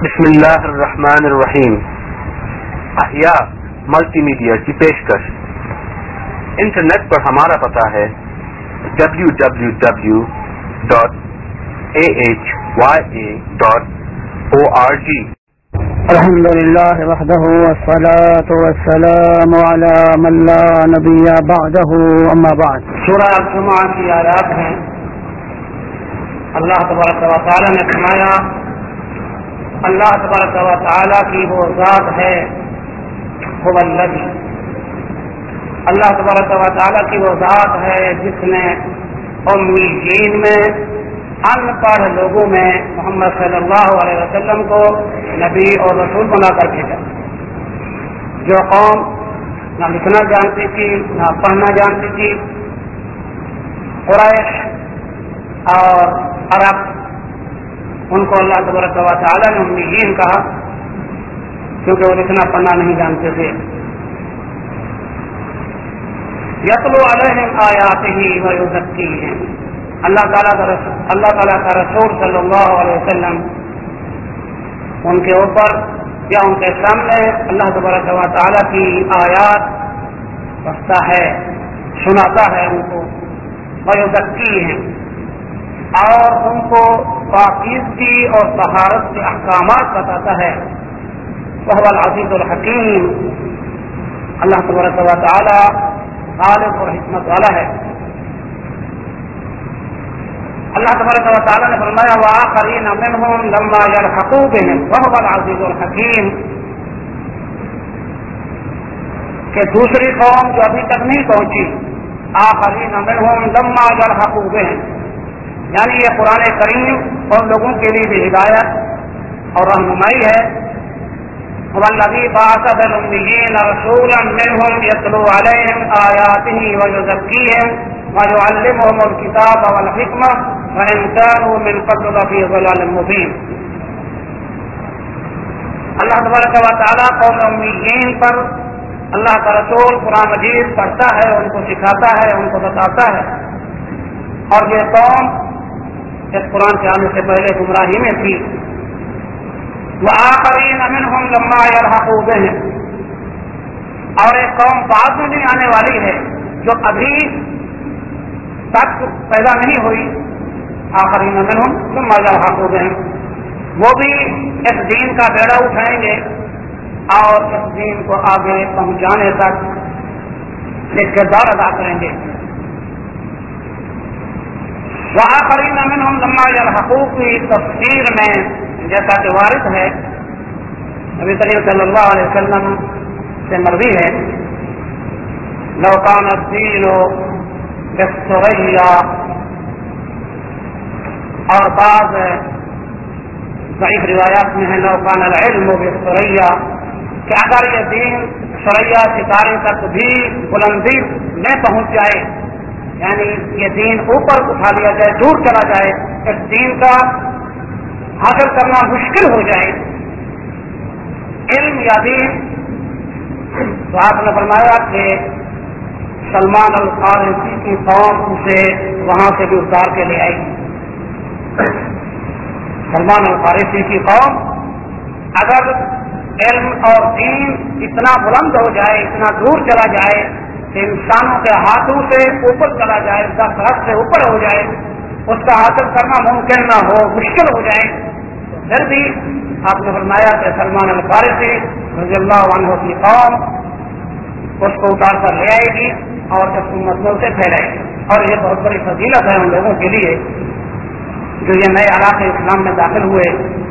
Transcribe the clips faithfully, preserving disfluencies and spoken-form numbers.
بسم اللہ الرحمن الرحیم. احیاء ملٹی میڈیا کی پیشکش. انٹرنیٹ پر ہمارا پتہ ہے W W W dot A H Y A dot O R G. الحمد للہ وحدہ والصلاة والسلام علی من لا نبی بعدہ اما بعد. سورہ الجمعہ کی آیات ہیں. اللہ تبارک و تعالی نے فرمایا اللہ تبارک و تعالی کی وہ ذات ہے هو الذی، اللہ تبارک و تعالی کی وہ ذات ہے جس نے امیین میں ان پڑھ لوگوں میں محمد صلی اللہ علیہ وسلم کو نبی اور رسول بنا کر بھیجا. جو قوم نہ لکھنا جانتی تھی نہ پڑھنا جانتی تھی، قریش اور عرب، ان کو اللہ تبارک و تعالی نے امیین کہا کیونکہ وہ لکھنا پڑھنا نہیں جانتے تھے. یتلو علیہم آیاتہ ویزکیہم، اللہ تعالیٰ کا رسول اللہ تعالیٰ کا رسول صلی اللہ علیہ وسلم ان کے اوپر یا ان کے سامنے اللہ تبارک و تعالیٰ کی آیات پڑھتا ہے، سناتا ہے ان کو. ویزکیہم، اور ان کو پاکیزگی اور طہارت کے احکامات بتاتا ہے. وہ العزیز الحکیم، اللہ تبارک و تعالی غالب اور حکمت والا ہے. اللہ تبارک و تعالی نے فرمایا وآخرین منہم لما یلحقوا بہم وهو العزیز الحکیم، کہ دوسری قوم جو ابھی تک نہیں پہنچی، آخرین منہم لما یلحقوا بہم، یعنی یہ قرآن کریم اور لوگوں کے لیے بھی ہدایت اور رہنمائی ہے. والذی بعث فی الامیین رسولا منہم یتلو علیہم آیاتہ ویزکیہم ویعلمہم الکتاب والحکمہ وإن كانوا من قبل لفی ضلال مبین. اللہ تبارک و تعالیٰ قوم امیین پر اللہ کا رسول قرآن مجید پڑھتا ہے، ان کو سکھاتا ہے، ان کو بتاتا ہے. اور یہ قوم اس قرآن کے آنے سے پہلے گمراہی میں تھی. وآخرین منہم لما یلحقوا بہم، اور ایک قوم بعد میں بھی آنے والی ہے جو ابھی تک پیدا نہیں ہوئی. آخرین منہم لما یلحقوا بہم، وہ بھی اس دین کا بیڑا اٹھائیں گے اور اس دین کو آگے پہنچانے تک ایک کردار ادا کریں گے. وآخرین منہم لما یلحقوا کی تفسیر میں جیسا کہ وارد ہے، نبی کریم صلی اللہ علیہ وسلم سے مروی ہے لو کان الدین بالثریا، اور بعض ضعیف روایات میں ہے لو کان العلم بالثریا، کہ اگر یہ دین ثریا ستارے تک بھی بلندی میں پہنچ جائے، یعنی یہ دین اوپر اٹھا لیا جائے، دور چلا جائے، اس دین کا حاصل کرنا مشکل ہو جائے علم یا دین، تو آپ نے فرمایا کہ سلمان الفارسی کی قوم اسے وہاں سے بھی اتار کے لے آئی. سلمان الفارسی کی قوم اگر علم اور دین اتنا بلند ہو جائے، اتنا دور چلا جائے کہ انسانوں کے ہاتھوں سے اوپر چلا جائے، اس کا سرحد سے اوپر ہو جائے، اس کا حاصل کرنا ممکن نہ ہو، مشکل ہو جائے، تو پھر بھی آپ نے فرمایا کہ سلمان الفارسی رضی اللہ عنہ کی قوم اس کو اتار کر لے آئے گی اور اس امت میں اسے پھیلائے گی. اور یہ بہت بڑی فضیلت ہے ان لوگوں کے لیے جو یہ نئے علاقے اسلام میں داخل ہوئے.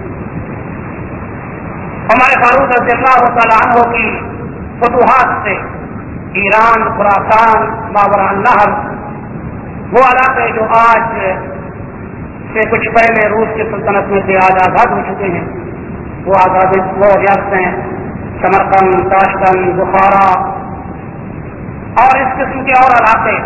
ہمارے فاروق رضی اللہ تعالیٰ عنہ کی فتوحات سے ایران، خراسان، ماوراء النہر، وہ علاقے جو آج سے کچھ پہلے روس کی سلطنت میں سے آج آزاد ہو چکے ہیں، وہ آزاد وہ ریاستیں سمرقند، تاشقند، بخارا اور اس قسم کے اور علاقے،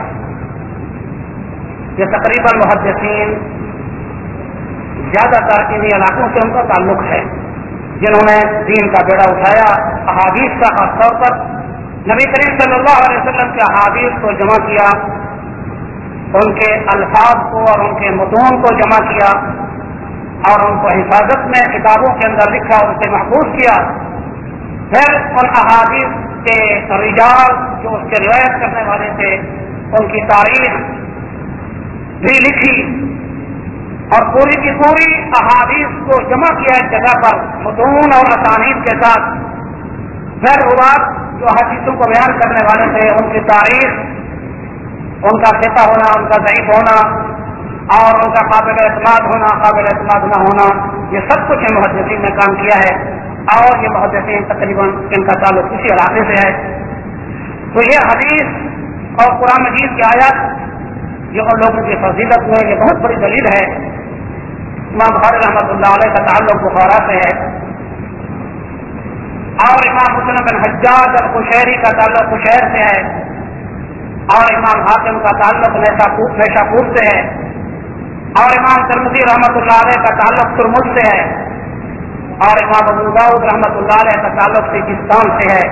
یہ تقریباً محدثین زیادہ تر انہی علاقوں سے ان کا تعلق ہے جنہوں نے دین کا بیڑا اٹھایا. احادیث کا خاص طور پر نبی کریم صلی اللہ علیہ وسلم کے احادیث کو جمع کیا، ان کے الفاظ کو اور ان کے متون کو جمع کیا اور ان کو حفاظت میں کتابوں کے اندر لکھا، ان سے محفوظ کیا. پھر ان احادیث کے رجال جو اس کے روایت کرنے والے تھے ان کی تاریخ بھی لکھی اور پوری کی پوری احادیث کو جمع کیا ایک جگہ پر متون اور اسانید کے ساتھ. پھر روات جو حدیثوں کو بیان کرنے والے تھے ان کی تاریخ، ان کا ثقہ ہونا، ان کا ضعیف ہونا اور ان کا قابل اعتماد ہونا، قابل اعتماد نہ ہونا، یہ سب کچھ محدثین نے کام کیا ہے. اور یہ محدثین تقریباً ان کا تعلق اسی علاقے سے ہے. تو یہ حدیث اور قرآن مجید کی آیات یہ ان لوگوں کی فضیلت میں یہ بہت بڑی دلیل ہے. امام بخاری رحمۃ اللہ علیہ کا تعلق بخارا سے ہے اور امام مسلم بن حجاج القشیری کا تعلق قشیر سے ہے اور امام حاتم کا تعلق نیشاپور سے ہے اور امام ترمذی رحمۃ اللہ علیہ کا تعلق ترمذ سے ہے اور امام ابو داؤد رحمۃ اللہ علیہ کا تعلق سجستان سے ہے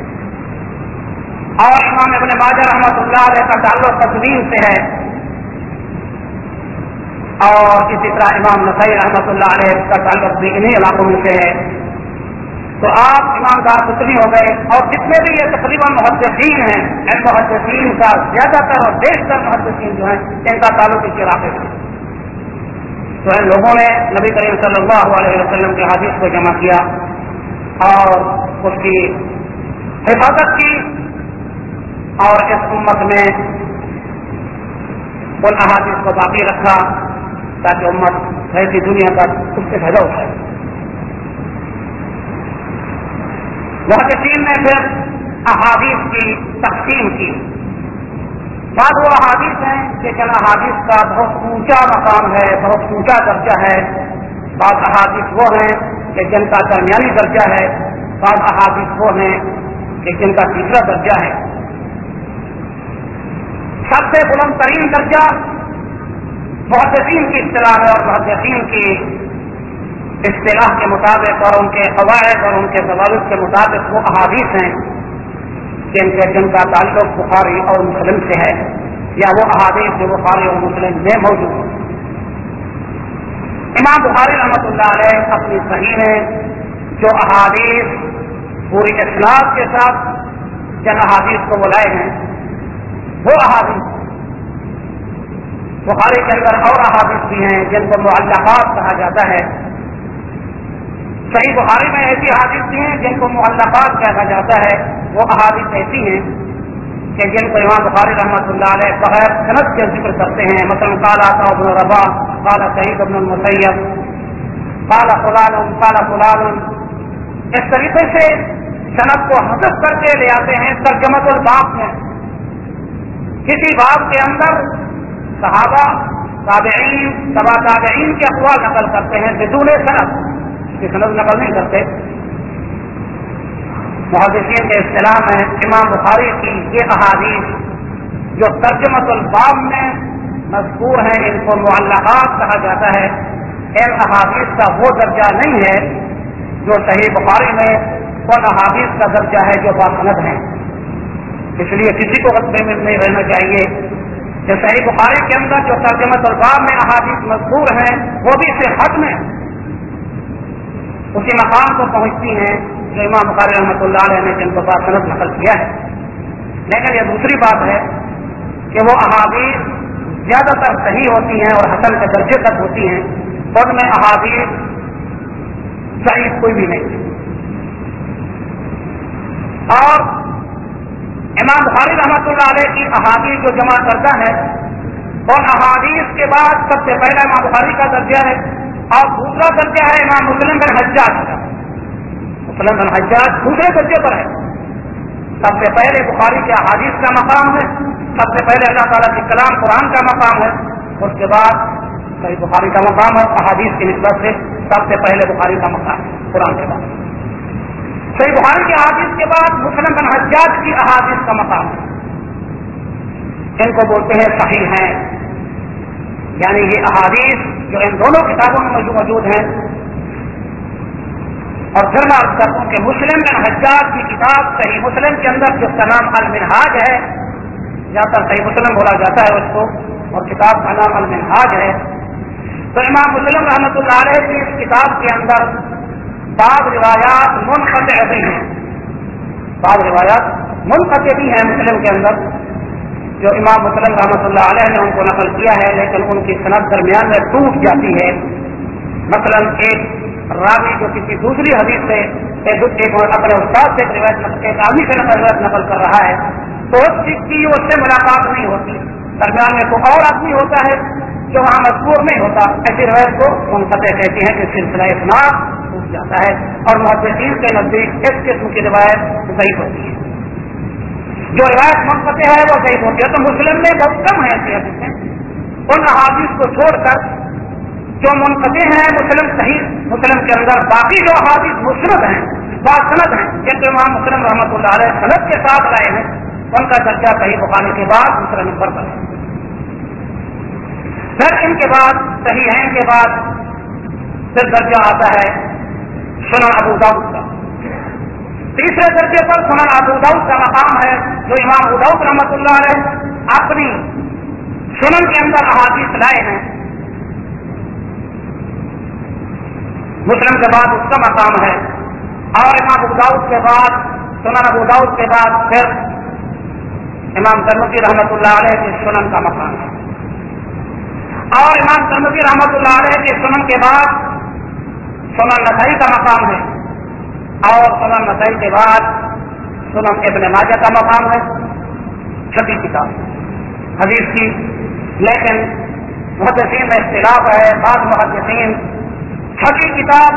اور امام ابن ماجہ رحمۃ اللہ علیہ کا تعلق قزوین سے ہے اور اسی طرح امام نسائی رحمۃ اللہ علیہ کا تعلق بھی انہیں علاقوں میں سے ہے. تو آپ امام دارقطنی ہو گئے اور جتنے بھی یہ تقریباً محدثین ہیں ان محدثین کا زیادہ تر اور بیشتر محدثین جو ہیں ان کا تعلق اسی علاقے سے. تو ان لوگوں نے نبی کریم صلی اللہ علیہ وسلم کے حدیث کو جمع کیا اور اس کی حفاظت کی اور اس امت میں ان احادیث کو باقی رکھا تاکہ امت ایسی دنیا کا اس سے فائدہ اٹھائے. محدثین نے پھر احادیث کی تقسیم کی. بعض وہ احادیث ہیں کہ جن احادیث کا بہت اونچا مقام ہے، بہت اونچا درجہ ہے. بعض احادیث وہ ہیں کہ جن کا درمیانی درجہ ہے. بعض احادیث وہ ہیں کہ جن کا تیسرا درجہ ہے. سب سے بلند ترین درجہ محدثین کی اصطلاح ہے اور محدثین کی اصطلاح کے مطابق اور ان کے قواعد اور ان کے ضوابط کے مطابق وہ احادیث ہیں جن کے جن کا تعلق بخاری اور مسلم سے ہے یا وہ احادیث جو بخاری اور مسلم میں موجود ہیں. امام بخاری رحمۃ اللہ علیہ اپنی صحیح میں جو احادیث پوری اسناد کے ساتھ جن احادیث کو وہ لائے ہیں وہ احادیث بخاری کے اندر اور احادیث بھی ہیں جن کو معلقات کہا جاتا ہے. صحیح بخاری میں ایسی احادیث بھی ہیں جن کو معلقات کہا جاتا ہے. وہ احادیث ایسی ہیں کہ جن کو امام بخاری رحمۃ اللہ علیہ بغیر سند کے ذکر کرتے ہیں. مثلا قال عطاء بن رباح قال سعید بن المسیب قال فلان قال فلان، اس طریقے سے سند کو حذف کر کے لے آتے ہیں ترجمۃ الباب میں. کسی باب کے اندر صحابہ تابعین تبع تابعین کے اقوال نقل کرتے ہیں بدون سند، کی سند نقل نہیں کرتے. محدثین کے اصطلاح میں امام بخاری کی یہ احادیث جو ترجمۃ الباب میں مذکور ہیں ان کو معلقات کہا جاتا ہے. ان احادیث کا وہ درجہ نہیں ہے جو صحیح بخاری میں ان احادیث کا درجہ ہے جو باسند ہیں. اس لیے کسی کو غلطی میں نہیں رہنا چاہیے کہ صحیح بخاری کے اندر جو ترجمۃ الباب میں احادیث مذکور ہیں وہ بھی صحت میں اسی مقام کو پہنچتی ہیں جو امام بخاری رحمۃ اللہ علیہ نے جن کو باسند نقل کیا ہے. لیکن یہ دوسری بات ہے کہ وہ احادیث زیادہ تر صحیح ہوتی ہیں اور حسن کے درجے تک ہوتی ہیں. ان میں احادیث ضعیف کوئی بھی نہیں. اور امام بخاری رحمۃ اللہ علیہ کی احادیث جو جمع کرتا ہے ان احادیث کے بعد سب سے پہلا امام بخاری کا درجہ ہے اور دوسرا درجہ ہے امام مسلم بن حجاج کا. مسلم بن حجاج دوسرے درجے پر ہے. سب سے پہلے بخاری کے احادیث کا مقام ہے، سب سے پہلے اللہ تعالیٰ کے کلام قرآن کا مقام ہے، اس کے بعد صحیح بخاری کا مقام ہے. احادیث کی نسبت سے سب سے پہلے بخاری کا مقام ہے قرآن کے بعد. صحیح بخاری کی احادیث کے بعد مسلم بن حجاج کی احادیث کا مقام ہے. ان کو بولتے ہیں صحیح ہیں، یعنی یہ احادیث جو ان دونوں کتابوں میں موجود ہیں. اور پھر میں عرض کرتا ہوں کہ مسلم بن حجاج کی کتاب صحیح مسلم کے اندر جس کا نام المنہاج ہے، جہاں تک صحیح مسلم بولا جاتا ہے اس کو، اور کتاب کا نام المنہاج ہے، تو امام مسلم رحمۃ اللہ علیہ کی اس کتاب کے اندر بعض روایات منقطع بھی ہیں، بعض روایات منقطع بھی ہیں مسلم کے اندر جو امام مسلم رحمۃ اللہ علیہ نے ان کو نقل کیا ہے، لیکن ان کی سند درمیان میں ٹوٹ جاتی ہے۔ مثلا ایک راوی جو کسی دوسری حدیث سے ایک اپنے استاد سے روایت ایک آدمی سے روایت نقل کر رہا ہے تو اس کی اس سے ملاقات نہیں ہوتی، درمیان میں کوئی اور آدمی ہوتا ہے جو وہاں مذکور نہیں ہوتا، ایسی روایت کو منقطع کہتے ہیں کہ سلسلہ اسناد ٹوٹ جاتا ہے، اور محدثین کے نزدیک اس قسم کی روایت ضعیف ہوتی ہے۔ جو روایت منقطع ہے وہ ضعیف ہوتی ہے، تو مسلم میں بہت کم ہے ایسی حدیثیں، ان احادیث کو چھوڑ کر جو منقطع ہیں مسلم صحیح مسلم کے اندر باقی جو احادیث مسند ہیں باسند ہیں جن کو امام مسلم رحمۃ اللہ علیہ سند کے ساتھ لائے ہیں ان کا درجہ صحیح بخاری کے بعد دوسرے نمبر پر ہے۔ پھر ان کے بعد صحیحین کے بعد پھر درجہ آتا ہے سنن ابو داؤد کا، تیسرے درجے پر سنن ابو داؤد کا مقام ہے جو امام ابو داؤد رحمۃ اللہ علیہ اپنی سنن کے اندر احادیث لائے ہیں، مسلم کے بعد اس کا مقام ہے، اور امام ابو داؤد کے بعد سنن ابو داؤد کے بعد پھر امام ترمذی رحمۃ اللہ علیہ کے سنن کا مقام ہے، اور امام ترمذی رحمۃ اللہ علیہ کے سنن کے بعد سنن نسائی کا مقام ہے، اور سنن نسائی کے بعد سنن ابن ماجہ کا مقام ہے، چھٹی کتاب حدیث کی۔ لیکن محدثین میں اختلاف ہے، بعض محدثین چھٹی کتاب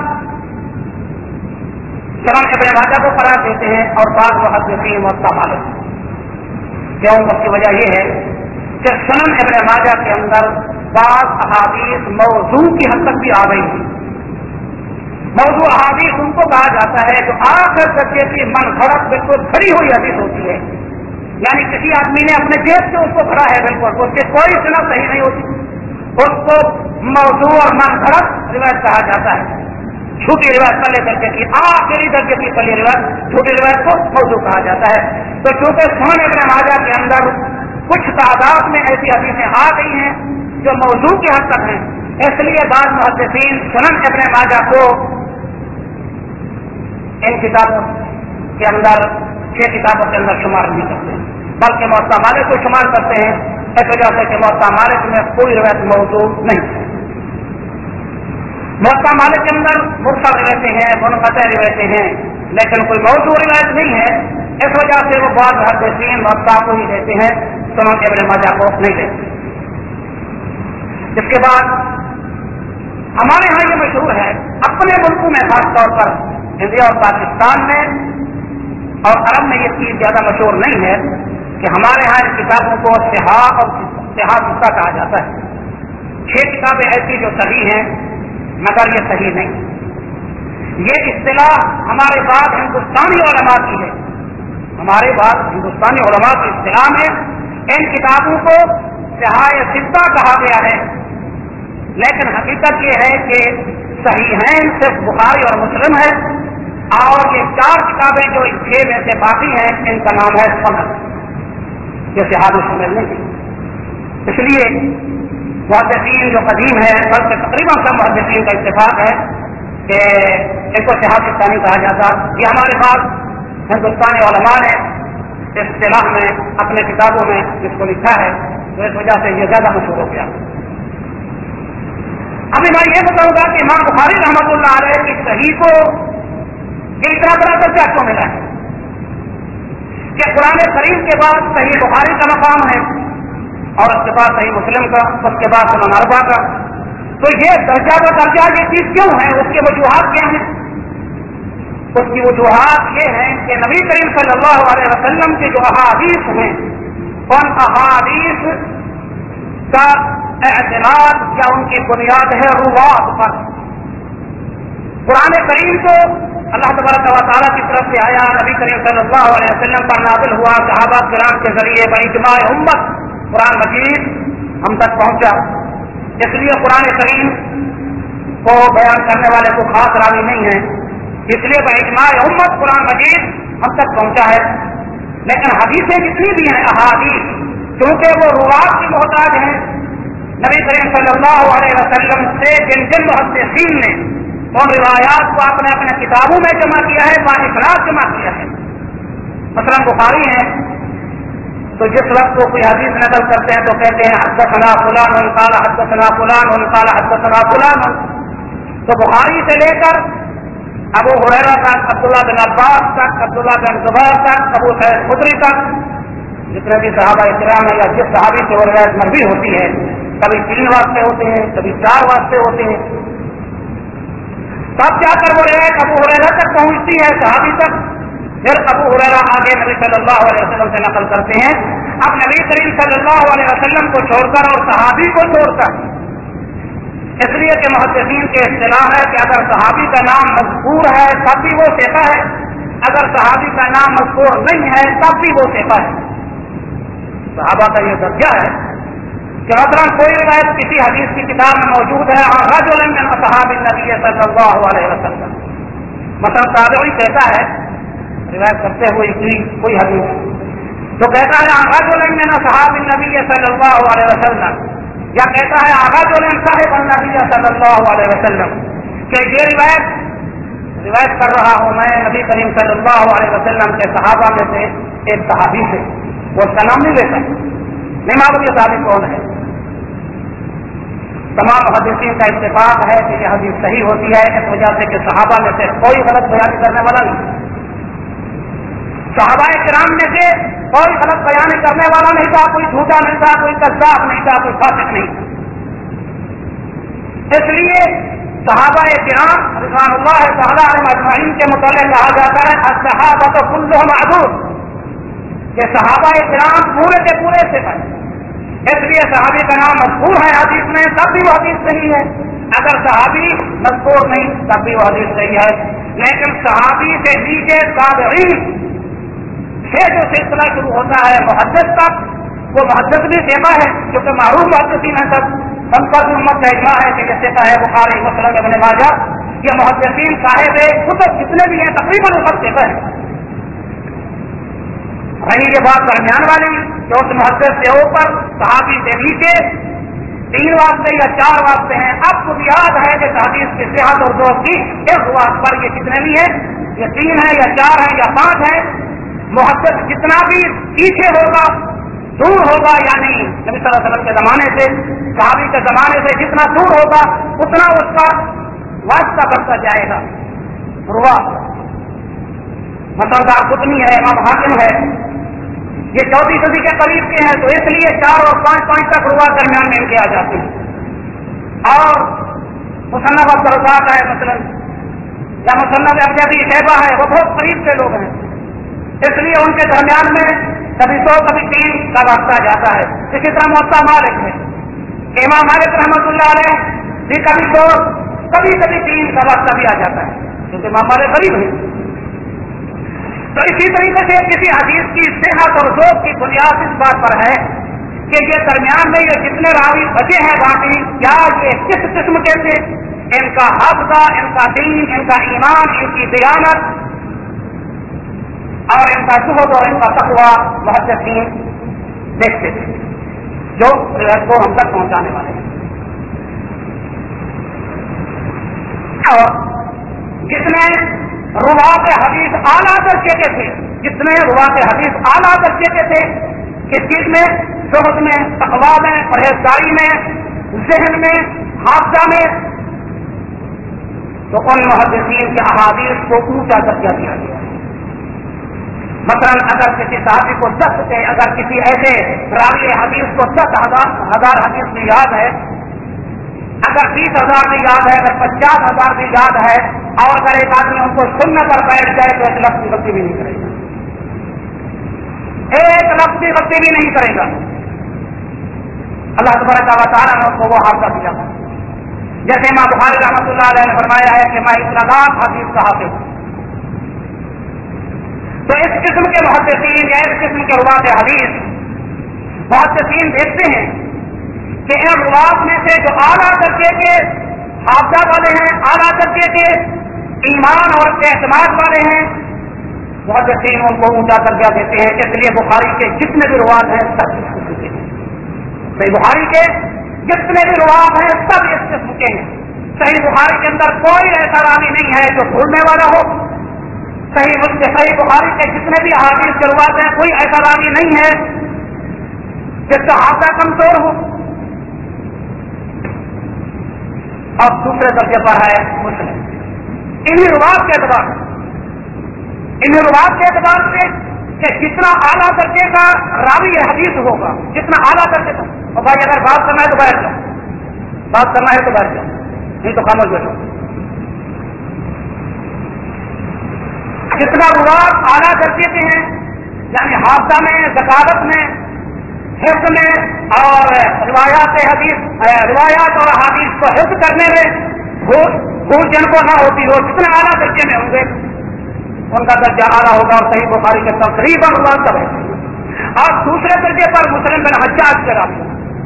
سنن ابن ماجہ کو قرار دیتے ہیں اور بعض محدثین موطا مالک، کیوں؟ اس کی وجہ یہ ہے کہ سنن ابن ماجہ کے اندر بعض احادیث موضوع کی حد تک بھی آ گئی ہیں۔ موضوع احادیث ان کو کہا جاتا ہے جو آخر درجے کی من گھڑت بالکل کھڑی ہوئی حدیث ہوتی ہے، یعنی کسی آدمی نے اپنے جیب سے اس کو کھڑا ہے بالکل، اس کی کوئی سند صحیح نہیں ہوتی، اس کو موضوع اور من گھڑت روایت کہا جاتا ہے۔ چھوٹی روایت پہلے درجے کی، آخری درجے کی پہلی روایت چھوٹی روایت کو موضوع کہا جاتا ہے۔ تو چونکہ سنن ابن ماجہ کے اندر کچھ تعداد میں ایسی حدیثیں آ گئی ہیں جو موضوع کی حد تک ہیں، اس لیے بعض محدثین سنن ابن ماجہ کو ان کتابوں کے اندر چھ کتابوں کے اندر شمار نہیں کرتے، بلکہ موطا مالک کو شمار کرتے ہیں، اس وجہ سے کہ موطا مالک میں کوئی روایت موضوع نہیں ہے۔ موطا مالک کے اندر مرسل روایتیں ہیں، منقطع روایتیں ہیں، لیکن کوئی موضوع روایت نہیں ہے، اس وجہ سے وہ بعض محدثین موطا کو ہی لیتے ہیں، سنن ابن ماجہ کو نہیں لیتے۔ اس کے بعد ہمارے ہاں یہ مشہور ہے، اپنے ملکوں میں خاص طور پر انڈیا اور پاکستان میں اور عرب میں یہ چیز زیادہ مشہور نہیں ہے کہ ہمارے ہاں ان کتابوں کو صحاح اور صحاح سکہ کہا جاتا ہے۔ چھ کتابیں ایسی جو صحیح ہیں مگر یہ صحیح نہیں، یہ اصطلاح ہمارے بعد ہندوستانی علماء کی ہے، ہمارے بعد ہندوستانی علماء کی اصطلاح میں ان کتابوں کو صحاح ستہ کہا گیا ہے، لیکن حقیقت یہ ہے کہ صحیحین صرف بخاری اور مسلم ہے، اور یہ چار کتابیں جو ان چھ میں سے باقی ہیں ان کا نام ہے سند، یہ صحاح میں شامل نہیں۔ اس لیے محدثین جو قدیم ہے، بلکہ تقریباً سب محدثین کا اتفاق ہے کہ ان کو صحاح ستہ نہیں کہا جاتا، یہ ہمارے پاس ہندوستانی علماء نے اصطلاح میں اپنے کتابوں میں جس کو لکھا ہے، تو اس وجہ سے یہ زیادہ مشہور ہو گیا۔ ابھی میں یہ بتاؤں گا کہ امام بخاری رحمۃ اللہ علیہ کی صحیح کو یہ اتنا بڑا درجہ کیوں ملا ہے کہ قرآن کریم کے بعد صحیح بخاری کا مقام ہے، اور اس کے بعد صحیح مسلم کا، اس کے بعد سنن اربعہ کا، تو یہ درجہ کا درجہ یہ چیز کیوں ہے؟ اس کی وجوہات کیا ہیں؟ اس کی وجوہات یہ ہیں کہ نبی کریم صلی اللہ علیہ وسلم کی جو احادیث ہیں ان احادیث کا اعتماد یا ان کی بنیاد ہے روات پر۔ قرآن کریم کو اللہ تبارک و تعالیٰ کی طرف سے آیا، نبی کریم صلی اللہ علیہ وسلم پر نازل ہوا، صحابہ کرام کے ذریعے باجماع امت قرآن مجید ہم تک پہنچا، اس لیے قرآن کریم کو بیان کرنے والے کو خاص راوی نہیں ہے، اس لیے باجماع امت قرآن مجید ہم تک پہنچا ہے۔ لیکن حدیثیں جتنی بھی ہیں احادیث، کیونکہ وہ روات کی محتاج ہیں، نبی کریم صلی اللہ علیہ وسلم سے جن جن محدثین نے ان روایات کو آپ نے اپنے کتابوں میں جمع کیا ہے با اخلاص جمع کیا ہے. مثلا بخاری ہے تو جس وقت وہ کوئی حدیث نقل کرتے ہیں تو کہتے ہیں حدثنا فلان قال حدثنا فلان قال حدثنا فلان. تو بخاری سے لے کر ابو ہریرہ تک، عبداللہ بن عباس تک، عبداللہ بن زبیر تک، ابو سعید خدری تک، جتنے بھی صحابہ کرام ہیں یا جس صحابی سے وہ روایت مروی ہوتی ہے، کبھی تین واسطے ہوتے ہیں، کبھی چار واسطے ہوتے ہیں، تب جا کر وہ روایت ابو ہریرہ تک پہنچتی ہے، صحابی تک. پھر ابو ہریرہ آگے نبی صلی اللہ علیہ وسلم سے نقل کرتے ہیں. اب نبی کریم صلی اللہ علیہ وسلم کو چھوڑ کر اور صحابی کو چھوڑ کر، اس لیے کہ محدثین کے اصطلاح ہے کہ اگر صحابی کا نام مذکور ہے تب بھی وہ ثقہ ہے، اگر صحابی کا نام مذکور نہیں ہے تب بھی وہ ثقہ ہے. صحابہ کا یہ درجہ ہے کہ مثلا کوئی روایت کسی حدیث کی کتاب میں موجود ہے اور رجل من اصحاب النبی صلی اللہ علیہ وسلم، مثلا تابعی کہتا ہے روایت کرتے ہوئے کی کوئی حدیث تو کہتا ہے رجل من اصحاب النبی صلی اللہ علیہ وسلم، یا کہتا ہے رجل صاحب النبی صلی اللہ علیہ وسلم، کہ یہ روایت روایت کر رہا ہوں میں نبی کریم صلی اللہ علیہ وسلم کے صحابہ میں سے ایک صحابی سے، وہ اس کا نام نہیں لیتا، نہیں معلوم یہ صحابی کون ہے. تمام محدثین کا اتفاق ہے کہ یہ حدیث صحیح ہوتی ہے اس وجہ سے کہ صحابہ میں سے کوئی غلط بیان کرنے والا نہیں، صحابہ کرام میں سے کوئی غلط بیان کرنے والا نہیں تھا، کوئی جھوٹا نہیں تھا، کوئی کذاب نہیں تھا، کوئی فاسق نہیں تھا. اس لیے صحابہ کرام رضوان اللہ تعالی علیہم اجمعین کے متعلق کہا جاتا ہے الصحابہ کلھم عدول، کہ صحابہ کرام پورے کے پورے سے ہیں. اس لیے صحابی کا نام مذکور ہے حدیث میں تب بھی وہ حدیث صحیح ہے، اگر صحابی مذکور نہیں تب بھی وہ حدیث صحیح ہے. لیکن صحابی سے نیچے تابعین سے جو سلسلہ شروع ہوتا ہے محدث تک، وہ محدث بھی ثقہ ہے کیونکہ معروف محدثین ہیں سب، ہم پر امت کا اجماع ہے کہ یہ ثقہ ہے. بخاری، مسلم، ابن ماجہ، یہ محدثین صاحب کتب جتنے بھی ہیں تقریباً وہ سب ثقہ ہیں. رہی یہ بات درمیان والی کہ اس محدث سے اوپر صحابی سے نیچے تین واسطے یا چار واسطے ہیں. اب تو یاد ہے کہ حدیث کی صحت اور ذوق کی ایک واسطے پر یہ کتنے بھی ہیں، یہ تین ہیں یا چار ہیں یا پانچ ہیں. محدث جتنا بھی پیچھے ہوگا، دور ہوگا، یعنی نبی صلی اللہ علیہ وسلم کے زمانے سے، صحابی کے زمانے سے جتنا دور ہوگا اتنا اس کا واسطہ بڑھتا جائے گا. روا مثلا دارقطنی ہے، امام حاکم ہے، یہ چوتھی صدی کے قریب کے ہیں، تو اس لیے چار اور پانچ پانچ تک روا درمیان میں ان کے آ جاتے ہیں. اور مصنف عبدالرزاق ہے مثلا، یا مصنف ابن ابی شیبہ ہے، وہ بہت قریب کے لوگ ہیں، اس لیے ان کے درمیان میں کبھی دو کبھی تین کا واسطہ جاتا ہے. اسی طرح موطا مالک ہے کہ امام مالک رحمۃ اللہ علیہ بھی کبھی دو کبھی کبھی تین کا واسطہ بھی آ جاتا ہے کیونکہ امام مالک قریب ہے. تو اسی طریقے سے کسی حدیث کی صحت اور ذوق کی بنیاد اس بات پر ہے کہ یہ درمیان میں یہ جتنے راوی بچے ہیں باقی، کیا یہ کس قسم کے تھے، ان کا حافظہ، ان کا دین، ان کا ایمان، ان کی دیانت اور ان کا زہد اور ان کا تقویٰ محدثین دیکھتے تھے جو روایت کو ہم تک پہنچانے والے ہیں. اور جتنے روات حدیث اعلیٰ درجے کے تھے، جتنے روات حدیث اعلیٰ درجے کے تھے، کس چیز میں، زہد میں، تقویٰ میں، پرہیزگاری میں، ذہن میں، حافظہ میں، تو ان محدثین کے احادیث کو اونچا درجہ دیا گیا. مثلا اگر کسی صحابی کو دس سے اگر کسی ایسے راوی حدیث کو دس ہزار ہزار حدیث بھی یاد ہے، اگر بیس ہزار بھی یاد ہے، اگر پچاس ہزار بھی یاد ہے، اور اگر ایک آدمی ان کو سننے پر بیٹھ جائے تو ایک لفظ کی غلطی بھی نہیں کرے گا، ایک لفظ کی غلطی بھی نہیں کرے گا. اللہ تبارک و تعالیٰ نے اس کو وہ حافظہ دیا. جیسے امام بخاری رحمۃ اللہ علیہ نے فرمایا ہے کہ میں اطلاع حدیث کا حافظ. تو اس قسم کے محدثین یا اس قسم کے روات حدیث محدثین دیکھتے ہیں کہ ان روات میں سے جو اعلیٰ درجے کے حافظہ والے ہیں، اعلیٰ درجے کے ایمان اور اعتماد والے ہیں، محدثین ان کو اونچا درجہ دیتے ہیں. اس لیے بخاری کے جتنے بھی روات ہیں سب صحیح بخاری کے जितने भी रुवात हैं सब इस किस्म के हैं। सही बुखारी के अंदर कोई ऐसा रावी नहीं है जो भूलने वाला हो। सही मुस्लिम सही बुखारी के जितने भी अहादीस के रुवात हैं कोई ऐसा रावी नहीं है जिसका हाथा कमजोर हो। और दूसरे दर्जे पर है मुस्लिम। इन्हीं रुवात के एतबार इन्हीं रुवात के एतबार से कि जितना आला दर्जे का रावी हदीस होगा, जितना आला दर्जे का, और भाई अगर बात करना है तो बैठ जाओ, बात करना है तो बैठ जाओ, नहीं तो खामोश बैठो। जितना रुवात आला दर्जे के हैं, यानी हादसा में, ज़कावत में, हिफ्ज़ में और रिवायात हदीस रिवायात और हदीस को हिफ्ज़ करने में भूल भूल जिनको ना होती हो, जितने आला दर्जे में होंगे उनका दर्जा आला होगा। और सही बुखारी के तकरीबन हुआ सब है। और दूसरे दर्जे पर मुस्लिम बिन हज्जाज के रावी,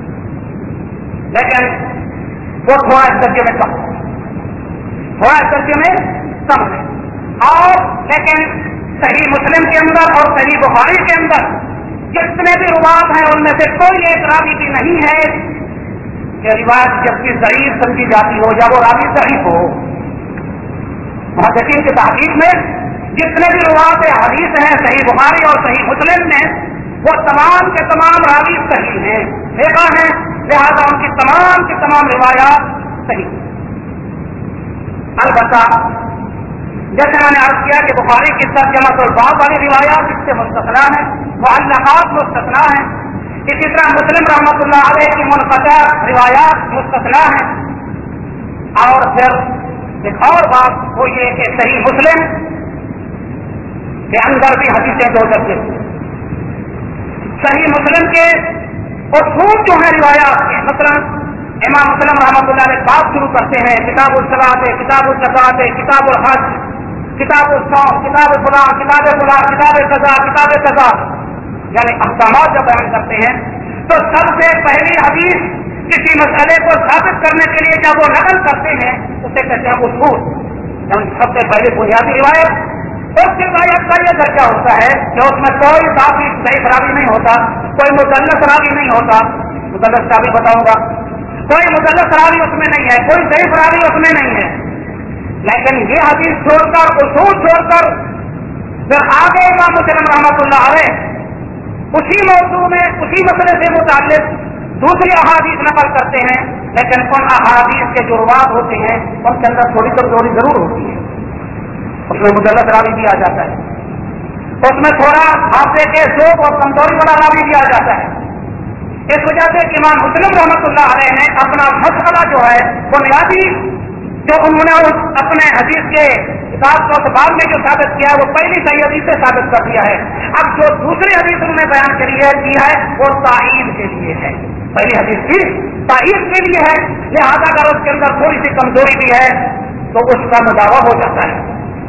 लेकिन वो थोड़ा इस दर्जे में कम, थोड़ा इस दर्जे में कम है। और लेकिन सही मुस्लिम के अंदर और सही बुखारी के अंदर जितने भी रुवात हैं उनमें से कोई एक रावी भी नहीं है कि रिवायत जबकि ज़ईफ़ समझी जाती हो या वो रावी ज़ईफ़ हो। मुहद्दिसीन की तहकीक में जितने भी रुवात हदीस हैं सही बुखारी और सही मुस्लिम में, वो तमाम के तमाम रावी सही हैं, देखा है, लिहाजा उनकी तमाम की तमाम रिवायात सही। अलबत्ता जैसे मैंने अर्ज किया कि बुखारी की तर्जमातुल बाब वाली रिवायात इससे मुस्तस्ना है, मुअल्लक़ात मुस्तस्ना है। इसी तरह मुस्लिम रहमतुल्लाह अलैह की मुनक़ता रिवायात मुस्तस्ना है। और फिर एक और बात वो ये कि सही मुस्लिम के अंदर भी हदीसें दो दर्जे, सही मुस्लिम के उसूल जो है रिवायात के, मतलब इमाम मुस्लिम रहमतुल्लाह अलैह बात शुरू करते हैं किताबुल सलात, किताबुल ज़कात, किताबुल हज, किताबुल सौम, किताब फलां, किताब फलां, किताब कज़ा, किताब कज़ा, यानी अहकामात जब बयान करते हैं तो सबसे पहली हदीस किसी मसले को साबित करने के लिए जब वो नकल करते हैं उसे कहते हैं उसूल, यानी सबसे पहले बुनियादी रिवायत। उस रिवायत का यह दर्जा होता है कि उसमें कोई साफी सही रावी नहीं होता, कोई मुदल्लस रावी नहीं होता, मुदल्लस का भी बताऊंगा, कोई मुदल्लस रावी उसमें नहीं है, कोई ज़ईफ़ रावी उसमें नहीं है। लेकिन ये हदीस छोड़कर, उसूल छोड़कर फिर आगे इमाम मुस्लिम रहमतुल्लाह अलैह उसी मौजू में उसी मसले से मुताल्लिक़ दूसरी अहादीस नकल करते हैं, लेकिन उन अहादीस के जो रुवात होते हैं उनके अंदर थोड़ी कमजोरी जरूर होती है। उसमें मुदल्लस रावी भी आ जाता है, उसमें थोड़ा हादसे के शोक और कमजोरी वाला रावी भी आ जाता है। इस वजह से इमाम मुस्लिम रहमतुल्लाह अलैह ने अपना मसला जो है बुनियादी जो उन्होंने उस अपने हदीस के किताब को बाद में जो साबित किया है वो पहली सही हदीस से साबित कर दिया है। अब जो दूसरी हदीस उन्होंने बयान करी है की है वो ताईद के लिए है, पहली हदीस की ताईद के लिए है। लिहाजा अगर उसके अंदर थोड़ी सी कमजोरी भी है तो उसका मुदावा हो जाता है।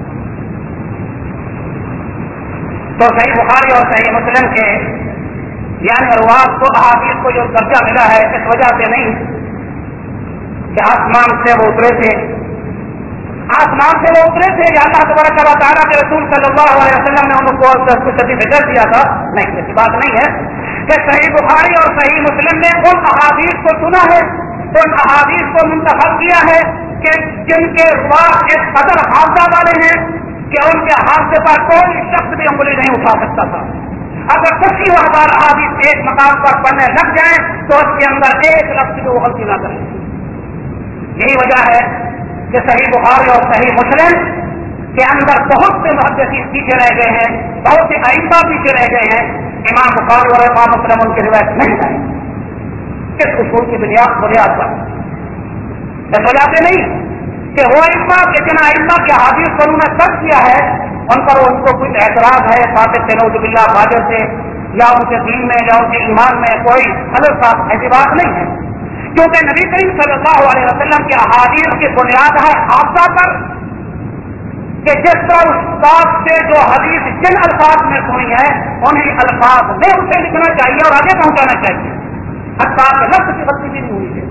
तो सही बुखारी और सही मुस्लिम के यानी रुवात को अहादीस को जो दर्जा मिला है इस वजह से नहीं कि आसमान से वो उतरे थे, आसमान से वो उतरे थे या अल्लाह तबारक व तआला के रसूल सल्लल्लाहु अलैहि वसल्लम ने उनको कुछ सर्टिफिकेट दिया था, नहीं, ऐसी बात नहीं है। कि सही बुखारी और सही मुस्लिम ने उन अहादीस को सुना है, उन अहादीस को मुंतखब किया है कि जिनके रुवात इस कदर हादसा वाले हैं कि उनके हादसे पर कोई शख्स भी उंगली नहीं उठा सकता था। अगर कुछ ही हजार अहादीस एक मकाम पर पढ़ने लग जाए तो उसके अंदर एक लफ्ज की वो गलती न करें। यही वजह है कि सही बुखारी और सही मुस्लिम के अंदर बहुत से मुहद्दिसीन पीछे रह गए हैं, बहुत से अइम्मा पीछे रह गए हैं। इमाम बुखारी और इमाम मुस्लिम उनकी रिवायत नहीं लाए, किस उसूल की बुनियाद बुनियाद पर, इस वजह से नहीं कि वो अइम्मा लेकिन अइम्मा के हदीस पर उन्होंने सर्च किया है, उन पर उनको कुछ एतराज है फातिह से नौजुबिल्लाह फाजिल से या उनके दीन में या उनके ईमान में कोई गलत बात, ऐसी बात नहीं है। क्योंकि नबी करीम सल्लल्लाहु अलैहि वसल्लम के अहादीस की बुनियाद है हादसा पर कि जिस तरह उस्ताद से जो हदीस जिन अल्फाज में सुनी है उन्हीं अल्फाज में उसे लिखना चाहिए और आगे पहुंचाना चाहिए, हत्ता कि लफ्ज की गलती भी नहीं हुई है।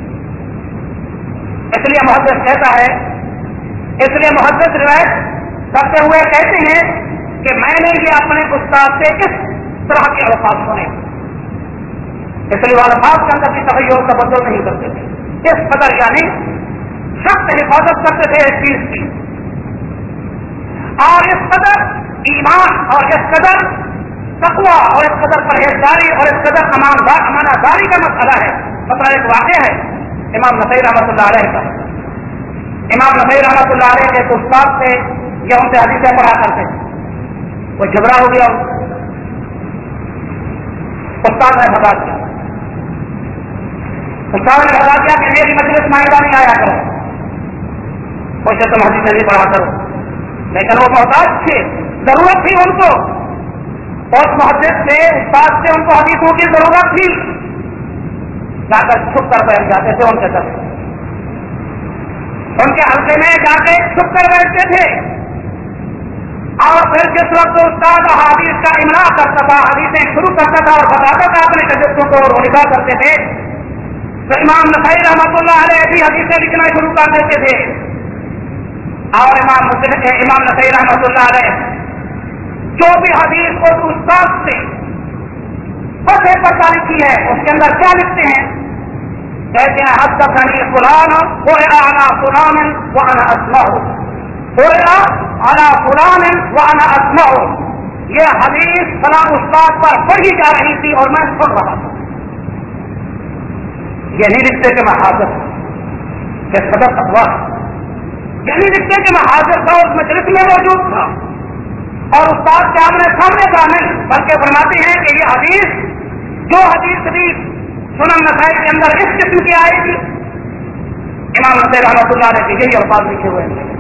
इसलिए मुहद्दिस कहता है, इसलिए मुहद्दिस रिवायत करते हुए कहते हैं कि मैंने ये अपने उस्ताद से इस तरह के अल्फाज सुने, اس لیے الفاظ کے اندر بھی تغیر اور تبدل نہیں کرتے تھے، اس قدر یعنی سخت حفاظت کرتے تھے اس چیز کی، اور اس قدر ایمان اور اس قدر تقویٰ اور اس قدر پرہیزگاری اور اس قدر امانتداری کا مسئلہ ہے۔ مثلا ایک واقعہ ہے امام نسائی رحمۃ اللہ علیہ کا۔ امام نسائی رحمۃ اللہ علیہ کے استاد سے یا ان سے حدیثیں پڑھا کرتے، وہ جھگڑا ہو گیا، استاد نے بتا دیا استاد نے بتا دیا کہ میری مجلس معاہدہ نہیں آیا کرو، کوئی تم حدیث نہیں پڑھا کرو، لیکن وہ محتاج تھے، ضرورت تھی ان کو، اس محدث سے استاد سے ان کو حدیثوں کی ضرورت تھی، جا کر چھپ کر بیٹھ جاتے تھے ان کے ساتھ، ان کے حلقے میں جا کے چھپ کر بیٹھتے تھے، اور پھر جس وقت استاد حدیث کا املا کرتا تھا، حدیثیں شروع کرتا تھا اور بتاتا تھا اپنے شاگردوں کو اور وہ لکھا کرتے تھے، تو امام نسائی رحمۃ اللہ علیہ بھی حدیثیں لکھنا شروع کر دیتے تھے، اور امام مسلم امام نسائی رحمۃ اللہ علیہ جو بھی حدیث اس استاد سے پتے پر لکھی ہے اس کے اندر کیا لکھتے ہیں؟ کہتے ہیں حدثنی فلان قرئ علی فلان وانا اسمع، قرئ علی فلان وانا اسمع، یہ حدیث فلاں استاد پر پڑھی جا رہی تھی اور میں سن رہا تھا۔ یہ نہیں لکھتے کہ میں حاضر ہوں، یہ صدر تقویٰ، یہ نہیں لکھتے کہ میں حاضر تھا اس مجلس میں موجود تھا اور استاد کے آمنے سامنے کا نہیں، بلکہ فرماتے ہیں کہ یہ حدیث جو حدیث بھی سنن نسائی کے اندر اس قسم کی آئے گی، امام نسائی رحمۃ اللہ علیہ کے یہی الفاظ لکھے ہوئے ہیں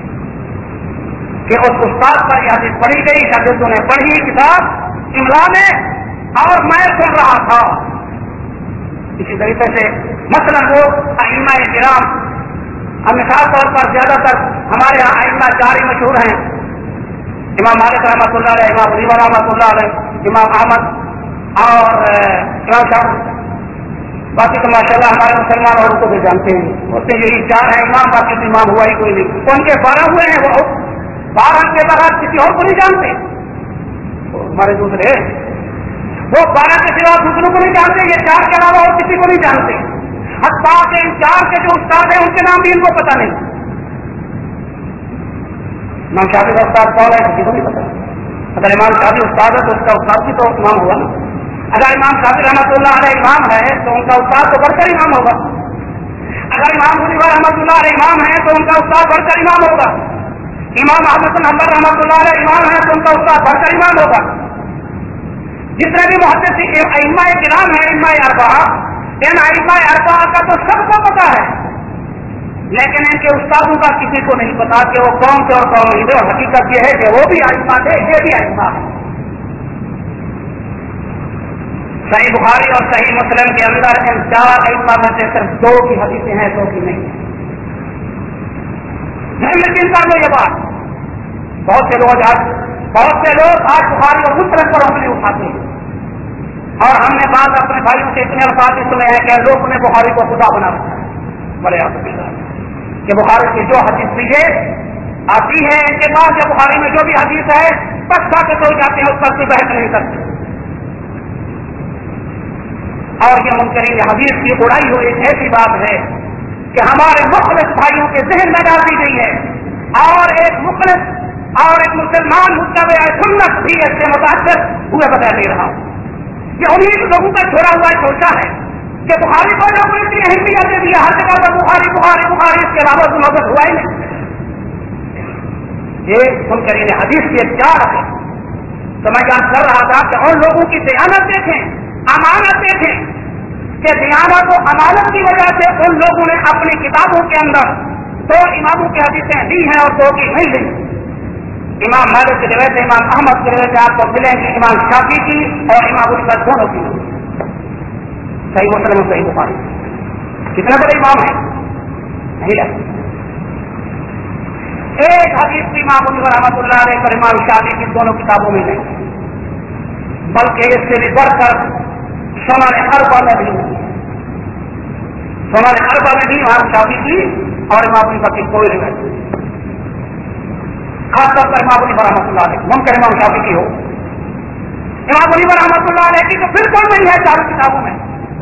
کہ اس استاد پر یہ حدیث پڑھی گئی، شاگردوں نے پڑھی کتاب املا میں اور میں سن رہا تھا۔ اسی طریقے سے مثلا وہ ائمہ کرام، ہم مثال طور پر زیادہ تر ہمارے یہاں ائمہ چار ہی مشہور ہیں، امام مالک رحمۃ اللہ علیہ، امام حنیفہ رحمۃ اللہ علیہ، امام احمد اور امام شافعی، باقی تو ماشاء اللہ ہمارے مسلمان اور ان کو بھی جانتے ہیں، اس سے یہی چار ہیں امام، باقی تو امام ہوا ہی کوئی نہیں، ان کے بارہ ہوئے ہیں، وہ بارہ کے بعد کسی اور کو نہیں جانتے، ہمارے دوسرے وہ بارہ کے سوا دوسروں کو نہیں جانتے، یہ چار کے علاوہ اور کسی کو نہیں جانتے، حتیٰ کہ ان چار کے جو استاد ہیں ان کے نام بھی ان کو پتہ نہیں۔ امام شافعی کا استاد کون ہے کسی کو نہیں پتا، اگر امام شافعی استاد ہے تو اس کا استاد بھی تو امام ہوگا نا، اگر امام شافعی رحمۃ اللہ علیہ امام ہے تو ان کا استاد تو بڑھ کر امام ہوگا، اگر امام حنیفہ رحمۃ اللہ علیہ امام ہے تو ان کا استاد بڑھ کر امام ہوگا، امام احمد بن حنبل رحمۃ اللہ علیہ امام ہے تو ان کا استاد بڑھ کر امام ہوگا، جتنے بھی محدث ائمہ کرام ہیں ائمہ اربعہ، ان ائمہ اربعہ کا تو سب کو پتا ہے، لیکن ان کے استادوں کا کسی کو نہیں پتا کہ وہ کون سے اور کون نہیں تھے، اور حقیقت یہ ہے کہ وہ بھی ائمہ تھے، یہ بھی ائمہ ہے۔ صحیح بخاری اور صحیح مسلم کے اندر ان چار ائمہ میں سے صرف دو کی حدیثیں ہیں، دو کی نہیں ہے۔ لیکن کا یہ بات بہت سے لوگ آج بہت سے لوگ آج بخاری اور مسلم پر انگلی اٹھاتے ہیں، اور ہم نے بعض اپنے بھائیوں سے اتنے الفاظ سنے ہیں کہ لوگوں نے بخاری کو خدا بنا رکھا ہے، بڑے آپ کہ بخاری کی جو حدیث بھی آتی ہے ان کے پاس، یا بخاری میں جو بھی حدیث ہے بس کھا کے سو جاتے ہیں، اس پر کوئی بحث نہیں کرتے، اور یہ منکرین حدیث کی اڑائی ہوئی ایک ایسی بات ہے کہ ہمارے مخلص بھائیوں کے ذہن میں ڈال دی گئی ہے، اور ایک مخلص اور ایک مسلمان متبع سنت بھی اس سے متاثر ہوئے بتا دے رہا ہوں۔ یہ انہیں لوگوں کا چھوڑا ہوا سوچا ہے کہ بخاری کو جو اتنی اہمیت دے دیا، ہر جگہ پر بخاری بخاری بخاری، اس کے علاوہ سنت ہوا ہی نہیں۔ یہ منکرین حدیث کی ایک چال ہے، تو میں جان کر رہا تھا کہ ان لوگوں کی دیانت دیکھیں، امانت دیکھیں، کہ دیانت و امانت کی وجہ سے ان لوگوں نے اپنی کتابوں کے اندر دو اماموں کی حدیثیں دی ہیں اور دو کی نہیں دی۔ امام مالک کی روایت، امام احمد کی روایت آپ کو ملیں گی، امام شافعی کی اور امام حنیفہ دونوں کی، صحیح مسلم اور صحیح بخاری، کتنے بڑے امام ہیں نہیں لگتے۔ ایک حدیث بھی امام حنیفہ رحمۃ اللہ علیہ اور امام شافعی کی دونوں کتابوں میں نہیں، بلکہ اس سے بھی بڑھ کر سنن اربعہ میں بھی سنن اربعہ میں بھی امام شافعی کی اور امام حنیفہ کی کوئی روایت نہیں، خاص طور پر امام حنیفہ رحمۃ اللہ علیہ، ممکن امام شافعی کی ہو، امام حنیفہ رحمۃ اللہ علیہ کی تو بالکل نہیں ہے چاروں کتابوں میں،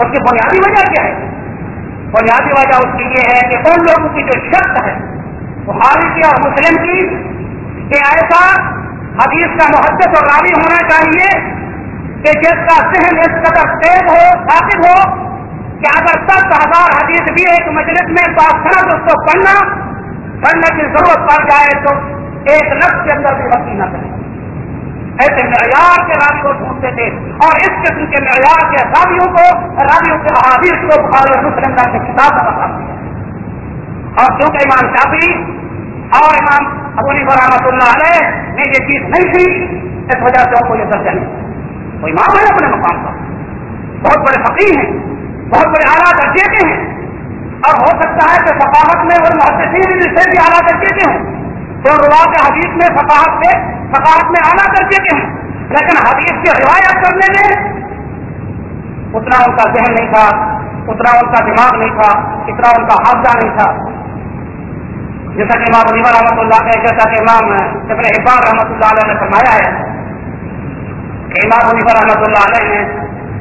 اس کی بنیادی وجہ کیا ہے؟ بنیادی وجہ اس کی یہ ہے کہ ان لوگوں کی جو شرط ہے بخاری کی اور مسلم کی کہ ایسا حدیث کا محدث اور راوی ہونا چاہیے کہ جس کا ذہن اس قدر تیز ہو ثابت ہو کہ اگر دس ہزار حدیث بھی ایک مجلس میں باسند اس کو پڑھنا پڑھنے کی ضرورت پڑ جائے تو ایک لفظ کے اندر بھی غلطی نہ کرے. ایسے معیار کے راوی کو ڈھونڈتے تھے اور اس قسم کے معیار کے راویوں کو راویوں کے احادیث کو بخاری اور مسلم کا کتاب کا مقام دیا. اور کیونکہ امام شافعی اور امام ابو حنیفہ رحمۃ اللہ علیہ نے یہ چیز نہیں تھی اس وجہ سے ان کو یہ درجہ نہیں. وہ امام ہے اپنے مقام پر, بہت بڑے فقیہ ہیں, بہت بڑے اعلیٰ درجے کے ہیں, اور ہو سکتا ہے کہ ثقافت میں اور محدثین سے بھی اعلیٰ درجے کے ہوں, تو روایت حدیث میں ثقافت سے ثقافت میں اعلیٰ درجے کے ہیں, لیکن حدیث کی روایت کرنے میں اتنا ان کا ذہن نہیں تھا, اتنا ان کا دماغ نہیں تھا, اتنا ان کا حافظہ نہیں تھا. جیسا کہ امام حنیفہ رحمۃ اللہ علیہ جیسا کہ امام ابن حبان رحمۃ اللہ علیہ نے فرمایا ہے کہ امام حنیفہ رحمۃ اللہ علیہ نے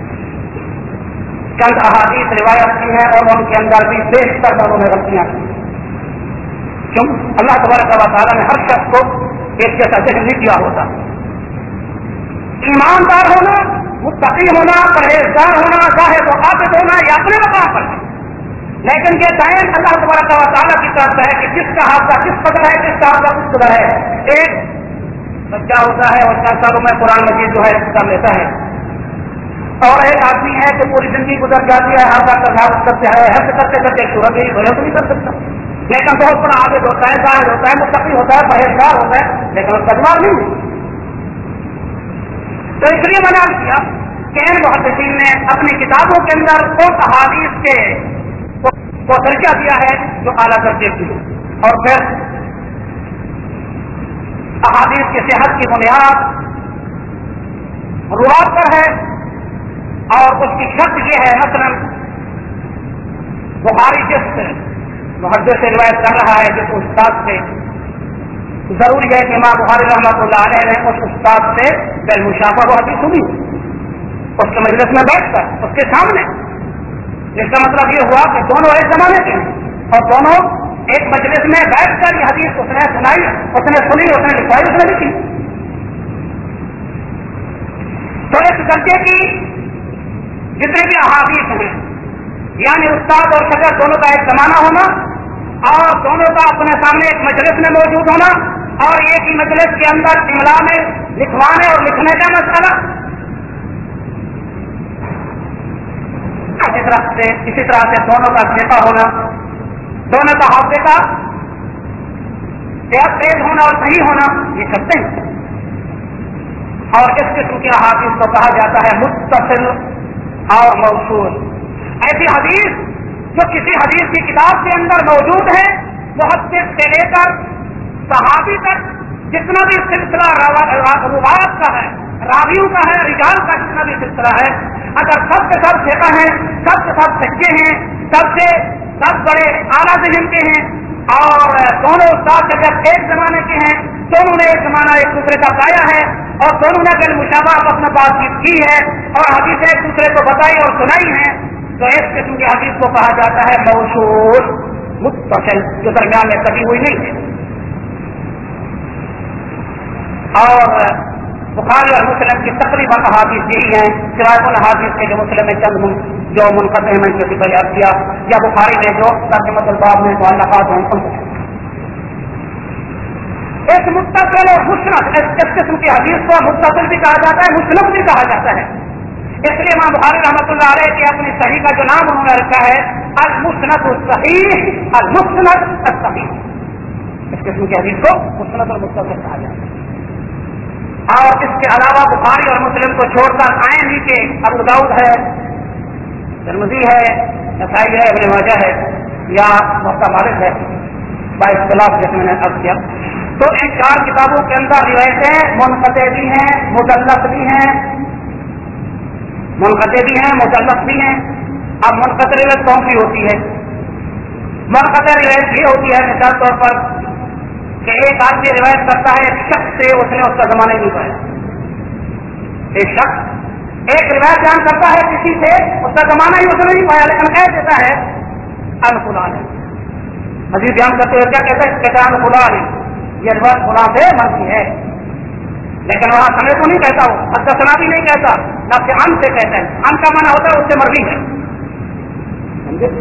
چند احادیث روایت کی ہیں اور ان کے اندر بھی بیشتر لوگوں میں غلطیاں کی. کیوں؟ اللہ تبارک و تعالیٰ نے ہر شخص کو ایک جیسا ذہن نہیں دیا ہوتا. ایماندار ہونا, متقی ہونا, پرہیزگار ہونا, زاہد و عابد ہونا یہ اپنے مقام پر ہے, لیکن یہ دائیں اللہ تبارک و تعالیٰ کی طرف ہے کہ جس کا حادثہ کس قدر ہے, جس کا حادثہ کس قدر ہے. ایک بچہ ہوتا ہے اور چند سالوں میں قرآن مجید جو ہے کتاب لیتا ہے, اور ایک آدمی ہے کہ پوری زندگی گزر جاتی ہے حادثہ کا حادث کرتے ہیں, حفظ کرتے کرتے صورت ہی بھلے تو نہیں کر سکتا, لیکن بہت بڑا عابد ہوتا ہے, زاہد ہوتا ہے, متقی ہوتا ہے, پرہیزگار ہوتا ہے, لیکن اس کا دماغ نہیں ہے. تو اس لیے میں نے کیا کہ ان محدثین نے اپنی کتابوں کے اندر ان احادیث کے کو درجہ دیا ہے جو اعلیٰ درجے کی ہے, اور پھر احادیث کی صحت کی بنیاد روایت پر ہے, اور اس کی شرط یہ ہے مثلا بخاری جس محدث سے روایت کر رہا ہے جس استاد سے, ضروری ہے کہ امام بخاری رحمۃ اللہ علیہ نے اس استاد سے بالمشافہ وہ حدیث سنی, اس کے مجلس میں بیٹھ کر اس کے سامنے. اس کا مطلب یہ ہوا کہ دونوں ایک زمانے کے ہیں اور دونوں ایک مجلس میں بیٹھ کر یہ حدیث اس نے سنائی, اس نے سنی, اس نے لکھوائی, اس نے لکھی. تو اس درجے کی جتنے بھی احادیث ہیں یعنی استاد اور شاگرد دونوں کا ایک زمانہ ہونا اور دونوں کا اپنے سامنے ایک مجلس میں موجود ہونا اور ایک ہی مجلس کے اندر املا میں لکھوانے اور لکھنے کا مسئلہ, اسی طرح سے اسی طرح سے دونوں کا ذکر ہونا, دونوں کا حافظے کا تیز ہونا اور صحیح ہونا, یہ کرتے ہیں. اور اس قسم کے احادیث کو کہا جاتا ہے متصل اور موصول. ایسی حدیث جو کسی حدیث کی کتاب کے اندر موجود ہے, محدث سے لے کر صحابی تک جتنا بھی سلسلہ روایت کا ہے, راویوں کا ہے, رجال کا جتنا بھی سلسلہ ہے, اگر سب کے سب ثقہ ہیں, سب کے سب سچے ہیں, سب سے سب بڑے اعلیٰ ذہن کے ہیں, اور دونوں استاد جب ایک زمانے کے ہیں, دونوں نے ایک زمانہ ایک دوسرے کا پایا ہے اور دونوں نے اگر مشابہ اپنا بات چیت کی ہے اور حدیث ایک دوسرے کو بتائی اور سنائی ہے, تو اس قسم کی حدیث کو کہا جاتا ہے موصول متصل, جو درمیان میں کبھی ہوئی نہیں ہے. اور بخاری اور مسلم کی تقریباً احادیث یہی ہیں, سوائے ان احادیث کے جو مسلم میں چند جو منقطع میں جو بیان کیا, یا بخاری نے جو ترجمۃ الباب میں معلقات ہیں ان کو. ایک متصل اور مسند, اس قسم کی حدیث کو متصل بھی کہا جاتا ہے, مسند بھی کہا جاتا ہے. اس لیے امام بخاری رحمۃ اللہ علیہ کی اپنی صحیح کا جو نام انہوں نے رکھا ہے المسند الصحیح, المسند الصحیح. اس قسم کی حدیث کو مسند اور متصل کہا جاتا ہے. اور اس کے علاوہ بخاری اور مسلم کو چھوڑ کر آئیں ہی کے ابو داؤد ہے, ترمذی ہے, نسائی ہے, ابن ماجہ ہے, یا موقع مالک ہے باختلاف جس میں نے عرض کیا. تو ان چار کتابوں کے اندر روایتیں منقطع بھی ہیں, مدلس بھی ہیں, منقطع بھی ہیں, مدلس بھی ہیں. اب منقطع روایت کون سی ہوتی ہے؟ منقطع روایت یہ ہوتی ہے مثال طور پر کہ ایک آدمی روایت کرتا ہے ایک شخص سے, اس نے اس کا زمانہ نہیں پایا. ایک شخص ایک روایت بیان کرتا ہے کسی سے، اس کا زمانہ ہی اس نے نہیں پایا، لیکن کہہ دیتا ہے ان فلان ہے، حدیث بیان کرتے ہوئے کیا کہتا ہے، کہتا ہے ان فلان ہے، یہ روایت فلاں سے مرضی ہے، لیکن وہاں سمے کو نہیں کہتا، وہ حدثنا بھی نہیں کہتا، نہ ان سے کہتا ہے، ان کا معنی ہوتا ہے اس سے مرضی ہے، سمجھے؟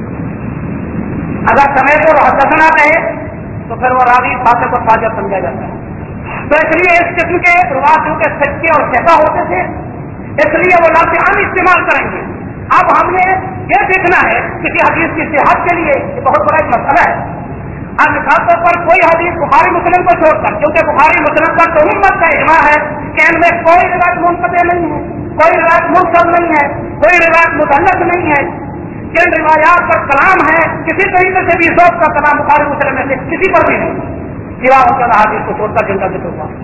اگر سمے کو حدثنا کہے تو پھر وہ راوی فاسق اور فاجر سمجھا جاتا ہے۔ تو اس لیے اس قسم کے روایت جو کہ سچے اور شفا ہوتے تھے، اس لیے وہ لفظ عام استعمال کریں گے۔ اب ہم نے یہ دیکھنا ہے کسی حدیث کی صحت کے لیے یہ بہت بڑا ایک مسئلہ ہے۔ اب مثال طور پر کوئی حدیث بخاری مسلم کو چھوڑ کر، کیونکہ بخاری مسلم کا تو امت کا اجماع ہے کہ ان میں کوئی روایت منقطع نہیں ہے، کوئی روایت مرسل نہیں ہے، کوئی روایت مدلس نہیں ہے، جن روایات پر کلام ہے کسی طریقے سے بھی ذوق کا کلام بخاری مسلم میں سے کسی پر بھی نہیں، سوا ان کے حدیث کو چھوڑ کر جن کا ذکر ہوا۔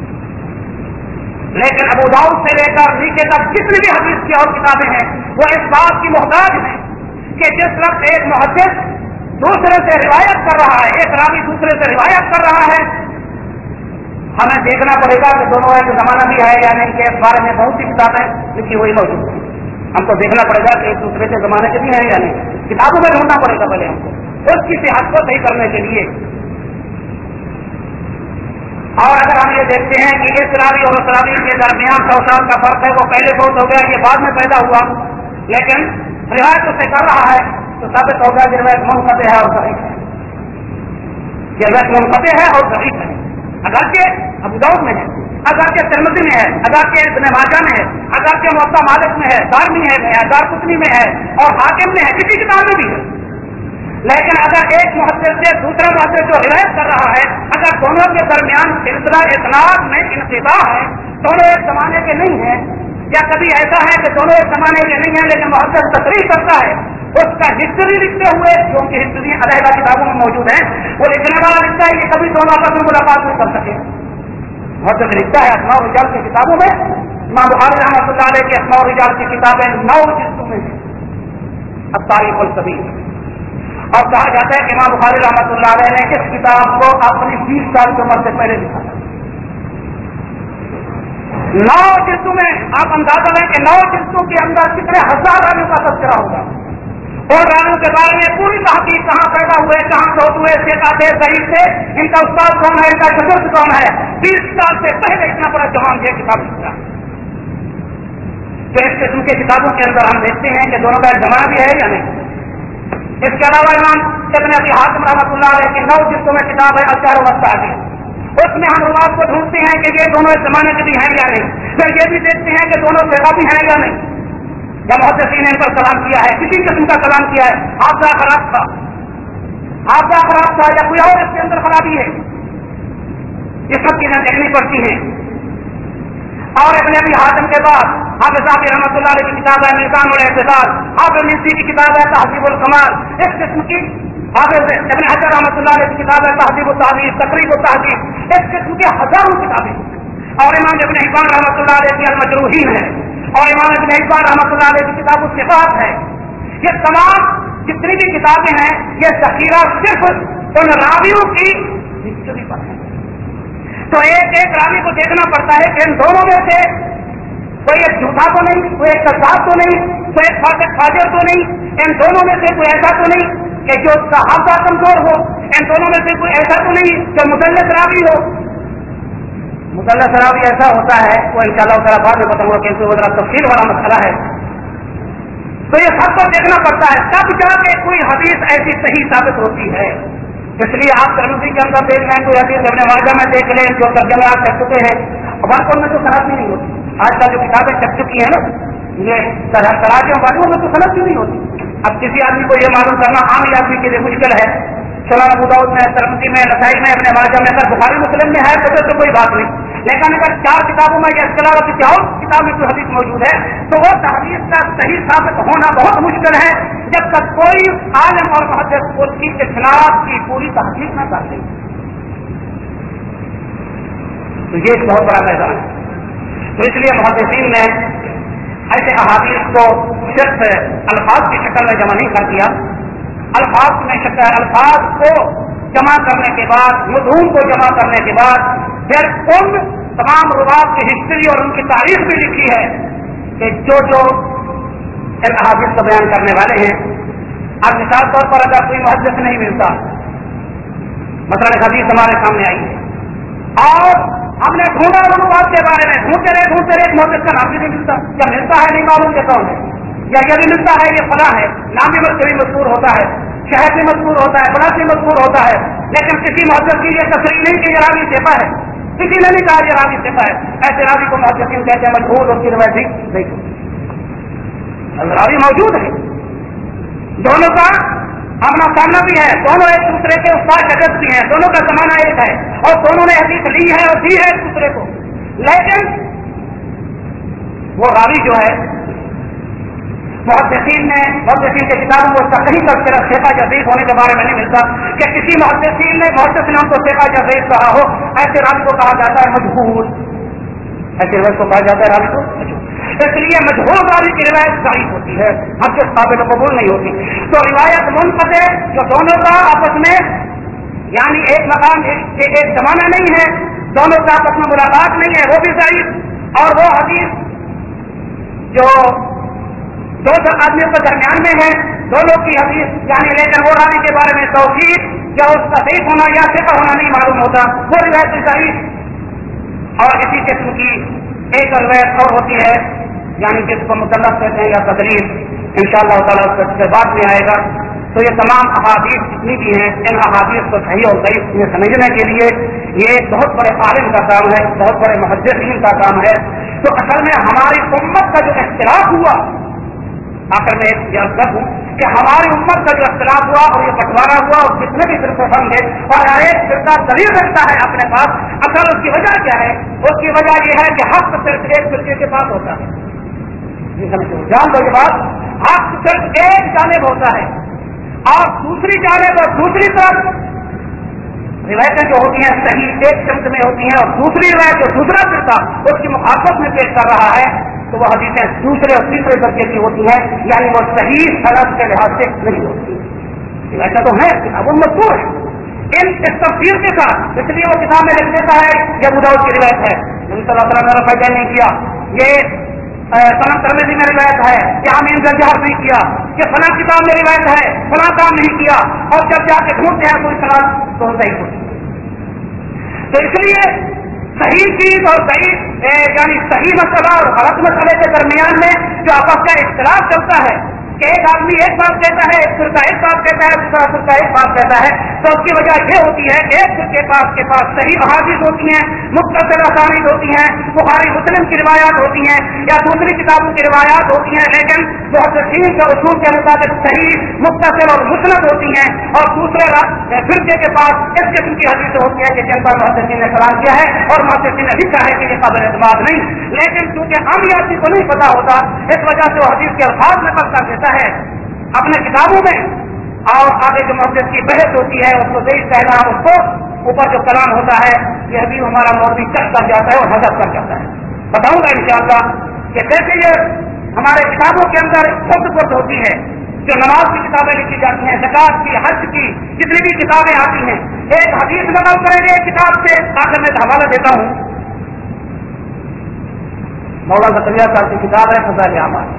لیکن ابو داؤد سے لے کر نیچے تک جتنی بھی حدیث کی اور کتابیں ہیں وہ اس بات کی محتاج ہیں کہ جس وقت ایک محدث دوسرے سے روایت کر رہا ہے، ایک راوی دوسرے سے روایت کر رہا ہے، ہمیں دیکھنا پڑے گا کہ دونوں ایک زمانہ بھی ہے یا نہیں، کہ اس بارے میں بہت سی کتابیں لکھی ہوئی موجود ہیں، ہم کو دیکھنا پڑے گا کہ ایک دوسرے کے زمانے کے بھی ہیں یا نہیں، کتابوں میں ڈھونڈنا پڑے گا پہلے ہم کو اس کی صحت کو صحیح کرنے کے لیے۔ اور اگر ہم یہ دیکھتے ہیں کہ اس راوی اور اس راوی کے درمیان سو سال کا فرق ہے، وہ پہلے بہت ہو گیا، یہ بعد میں پیدا ہوا، لیکن روایت اسے کر رہا ہے، تو ثابت ہوگا کہ روایت منقطع ہے اور ضعیف ہے، یہ روایت منقطع ہے اور ضعیف ہے، اگرچہ ابو داؤد میں ہے، اگرچہ ترمذی میں ہے، اگرچہ ابن ماجہ میں ہے، اگرچہ موطا مالک میں ہے، دارمی ہے، دارقطنی میں ہے اور حاکم میں ہے، کسی کتاب میں بھی ہے، لیکن اگر ایک محدث سے دوسرا محدث جو روایت کر رہا ہے، اگر دونوں کے درمیان سلسلہ اسناد میں انقطاع ہے، دونوں ایک زمانے کے نہیں ہیں، یا کبھی ایسا ہے کہ دونوں ایک زمانے کے نہیں ہیں لیکن محدث تصریح کرتا ہے، اس کا ہسٹری لکھتے ہوئے، جو ان کی ہسٹری علیحدہ کتابوں میں موجود ہے، وہ لکھنے والا لکھتا ہے کہ کبھی دونوں آپس میں ملاقات نہیں کر سکے، محدث لکھتا ہے اسماء الرجال کی کتابوں میں، امام بخاری رحمۃ اللہ علیہ کی اسماء الرجال کی کتابیں نو جلدوں میں ہیں، التاریخ الکبیر، اور کہا جاتا ہے کہ امام بخاری رحمۃ اللہ علیہ نے اس کتاب کو اپنی بیس سال کی عمر سے پہلے لکھا تھا، نو جلدوں میں۔ آپ اندازہ لیں کہ نو جلدوں کے اندر کتنے ہزار راویوں کا تذکرہ ہوگا، اور راویوں کے بارے میں پوری تحقیق، کہاں پیدا ہوئے، کہاں سے ہوئے، ثقہ تھے، ضعیف تھے، ان کا استاد کون ہے، ان کا شاگرد کون ہے، بیس سال سے پہلے اتنا بڑا جوان یہ کتاب لکھا۔ تو اس قسم کی کتابوں کے اندر ہم دیکھتے ہیں کہ دونوں کا زمانہ بھی ہے یا نہیں۔ اس کے علاوہ امام ابن ابی حاتم رحمۃ اللہ علیہ کی نو جلدوں میں کتاب ہے الجرح والتعدیل، اس میں ہم روایت کو ڈھونڈتے ہیں کہ یہ دونوں اس زمانے کے بھی ہیں یا نہیں، پھر یہ بھی دیکھتے ہیں کہ دونوں ثقہ بھی ہیں یا نہیں، یا محدثین نے ان پر کلام کیا ہے، کسی قسم کا کلام کیا ہے، حافظہ خراب تھا، حافظہ خراب تھا یا کوئی اور اس کے اندر خرابی ہے، یہ سب چیزیں دیکھنی پڑتی ہیں۔ اور ابن ابی حاتم کے بعد حافظ صاحب رحمۃ اللہ علیہ کی کتاب ہے میزان الاعتدال، حافظ مصری کی کتاب ہے تہذیب الکمال، اس قسم کی حافظ ابن حجر رحمۃ اللہ علیہ کی کتاب ہے تہذیب التہذیب، تقریب التہذیب، اس قسم کی ہزاروں کتابیں، اور امام ابن حبان رحمۃ اللہ علیہ کی المجروحین ہے، اور امام ابن حبان رحمۃ اللہ علیہ کی کتاب الصفات ہے۔ یہ تمام جتنی بھی کتابیں ہیں یہ ذخیرہ صرف ان راویوں کی ہسٹری پر ہے، تو ایک ایک راوی کو دیکھنا پڑتا ہے کہ ان دونوں میں سے کوئی ایک جھوٹا تو نہیں، کوئی ایک کذاب تو نہیں، کوئی ایک فاسق فاجر تو نہیں، ان دونوں میں سے کوئی ایسا تو نہیں کہ جو اس کا حافظہ کمزور ہو، ان دونوں میں سے کوئی ایسا تو نہیں جو مدلس راوی ہو۔ مدلس راوی ایسا ہوتا ہے، وہ ان شاء اللہ تعالیٰ بعد میں بتاؤں گا کہ وہ ذرا تفصیل والا مسئلہ ہے، تو یہ سب کو دیکھنا پڑتا ہے، تب جا کے کوئی حدیث ایسی صحیح ثابت ہوتی ہے۔ اس لیے آپ ترمذی کے اندر دیکھ لیں، کوئی حدیث ابن ماجہ میں دیکھ لیں، جو ترجمے آپ کر چکے ہیں، ورکوں میں تو صنعت بھی نہیں ہوتی، آج کل جو کتابیں چل چکی ہیں نا یہ تراجم والیوں میں تو صنعت بھی نہیں ہوتی۔ اب کسی آدمی کو یہ معلوم کرنا عام آدمی کے لیے مشکل ہے، سنن ابو داؤد میں، ترمذی میں، نسائی میں، ابن ماجہ میں، اگر بخاری مسلم میں ہے تو پھر تو کوئی بات نہیں، لیکن اگر چار کتابوں میں یا اس کے علاوہ کسی اور کتاب میں کوئی حدیث موجود ہے تو وہ حدیث کا صحیح ثابت ہونا بہت مشکل ہے جب تک کوئی عالم اور محدث اس کی اخلاق کی پوری تحقیق نہ کر لے، تو یہ ایک بہت بڑا میدان ہے۔ تو اس لیے محدثین نے ایسے احادیث کو صرف الفاظ کی شکل میں جمع نہیں کر دیا، الفاظ میں شکل الفاظ کو جمع کرنے کے بعد، مضمون کو جمع کرنے کے بعد پھر ان تمام روات کی ہسٹری اور ان کی تاریخ بھی لکھی ہے کہ جو جو ان احادیث کو بیان کرنے والے ہیں، اب مثال طور پر اگر کوئی محدث نہیں ملتا، مثلا حدیث ہمارے سامنے آئی ہے اور ہم نے ڈھونڈا اس بات کے بارے میں، ڈھونڈتے رہے ڈھونڈتے رہے محدث کا نام بھی نہیں ملتا، یا ملتا ہے نہیں معلوم کہ کون ہے، یا یہ بھی ملتا ہے یہ فلاں ہے، نام بھی کبھی مذکور ہوتا ہے، شہر بھی مذکور ہوتا ہے، بڑا بھی مذکور ہوتا ہے، لیکن کسی محدث کی یہ تصریح نہیں کہ یہ راوی ثقہ ہے، کسی نے نہیں کہا یہ راوی ثقہ ہے، ایسے راوی کو محدثین کہتے ہیں مجہول، اس کی روایت بھی نہیں ہوتی، راوی موجود ہے، دونوں کا اپنا سامنا بھی ہے، دونوں ایک دوسرے کے استاد شاگرد بھی ہیں، دونوں کا زمانہ ایک ہے اور دونوں نے حدیث لی ہے اور دی ہے ایک دوسرے کو، لیکن وہ راوی جو ہے محدثین نے محدثین کے کتابوں کو کہیں پر صرف ثقہ یا ضعیف ہونے کے بارے میں نہیں ملتا کہ کسی محدثین نے محدث نے ان کو ثقہ یا ضعیف کہا ہو، ایسے راوی کو کہا جاتا ہے مجہول، ایسے راوی کو کہا جاتا ہے راوی کو مجہول، اس لیے مجہول راوی کی روایت ضعیف ہوتی ہے، ہم سے قابل قبول نہیں ہوتی۔ تو روایت منقطع جو دونوں کا آپس میں یعنی ایک مقام ایک, ایک زمانہ نہیں ہے، دونوں کا آپس میں ملاقات نہیں ہے، وہ بھی ضعیف، اور وہ حدیث جو دو آدمیوں کے درمیان میں ہے دونوں کی حدیث یعنی لیکن وہ راوی کے بارے میں توثیق یا اس کا صحیح ہونا یا ثقہ ہونا نہیں معلوم ہوتا، وہ روایت ضعیف۔ اور اسی قسم کی ایک روایت اور ہوتی ہے یعنی جس کو مطلب کہتے ہیں یا تدریس، انشاءاللہ تعالیٰ اس کے بعد میں آئے گا۔ تو یہ تمام احادیث جتنی بھی ہیں ان احادیث کو صحیح اور ضعیف میں سمجھنے کے لیے یہ ایک بہت بڑے عالم کا کام ہے، بہت بڑے محدثین کا کام ہے۔ تو اصل میں ہماری امت کا جو اختلاف ہوا، آخر میں ایک یاد کر دوں کہ ہماری امت کا جو اختلاف ہوا اور یہ بٹوارا ہوا اور جتنے بھی فرقے بن گئے اور ہر ایک فرقہ دلیل رکھتا ہے اپنے پاس، اصل اس کی وجہ کیا ہے؟ اس کی وجہ یہ ہے کہ حق صرف ایک فرقے کے پاس ہوتا ہے، یہ سمجھو جان لو یہ بات، حق صرف ایک جانب ہوتا ہے اور دوسری جانب اور دوسری طرف روایتیں جو ہوتی ہیں صحیح ایک سمت میں ہوتی ہیں اور دوسری روایت جو دوسرا فرقہ اس کی مخالفت میں پیش کر رہا ہے تو وہ حدیثیں دوسرے اور تیسرے درجے کی ہوتی ہیں، یعنی وہ صحیح سند کے لحاظ سے نہیں ہوتی۔ ایسا تو ہے کتابوں میں مذکور ہے ان اس تفسیر کے ساتھ، اس لیے وہ کتاب میں لکھ دیتا ہے یہ ابو داؤد کی روایت ہے، نبی صلی اللہ علیہ وسلم نے فائدہ نہیں کیا، یہ سنن ترمذی میں روایت ہے کہ ہم ان کا جہر نہیں کیا، کہ فلاں کتاب میں روایت ہے فلاں کام نہیں کیا، اور جب جا کے ڈھونڈتے ہیں کوئی سند تو صحیح ہوتی۔ تو اس لیے صحیح چیز اور صحیح یعنی صحیح مسئلہ اور غلط مسئلے کے درمیان میں جو آپس کا اختلاف چلتا ہے کہ ایک آدمی ایک بات کہتا ہے، ایک فرقہ ایک بات کہتا ہے، دوسرا فرقہ ایک بات کہتا ہے، تو اس کی وجہ یہ ہوتی ہے کہ ایک فرقے پاس کے پاس صحیح احادیث ہوتی ہیں، مختصر اسانید ہوتی ہیں، بخاری مسلم کی روایات ہوتی ہیں یا دوسری کتابوں کی روایات ہوتی ہیں، لیکن محدثین کے اصول کے مطابق صحیح مختصر اور مسند ہوتی ہیں، اور دوسرے فرقے کے پاس اس قسم کی حدیثیں ہوتی ہیں کہ جن پر محدثین نے کلام کیا ہے اور محدثین نے لکھا ہے کہ یہ قابل اعتماد نہیں، لیکن چونکہ عام آدمی کو نہیں پتا ہوتا اس وجہ سے وہ حدیث کے الفاظ میں پڑھ کر دیتا ہے اپنے کتابوں میں، اور آگے جو محدث کی بحث ہوتی ہے اس کو صحیح کہنا، اس کو اوپر جو کلام ہوتا ہے یہ بھی ہمارا مولوی چک کر جاتا ہے اور حذف کر جاتا ہے۔ بتاؤں گا انشاءاللہ کہ کیسے یہ ہمارے کتابوں کے اندر خود خود ہوتی ہے، جو نماز کی کتابیں لکھی جاتی ہیں، زکات کی، حج کی، جتنی بھی کتابیں آتی ہیں، ایک حدیث نقل کریں گے ایک کتاب سے، آخر میں حوالہ دیتا ہوں مولانا زکریا صاحب کی کتاب ہے فضائل اعمال،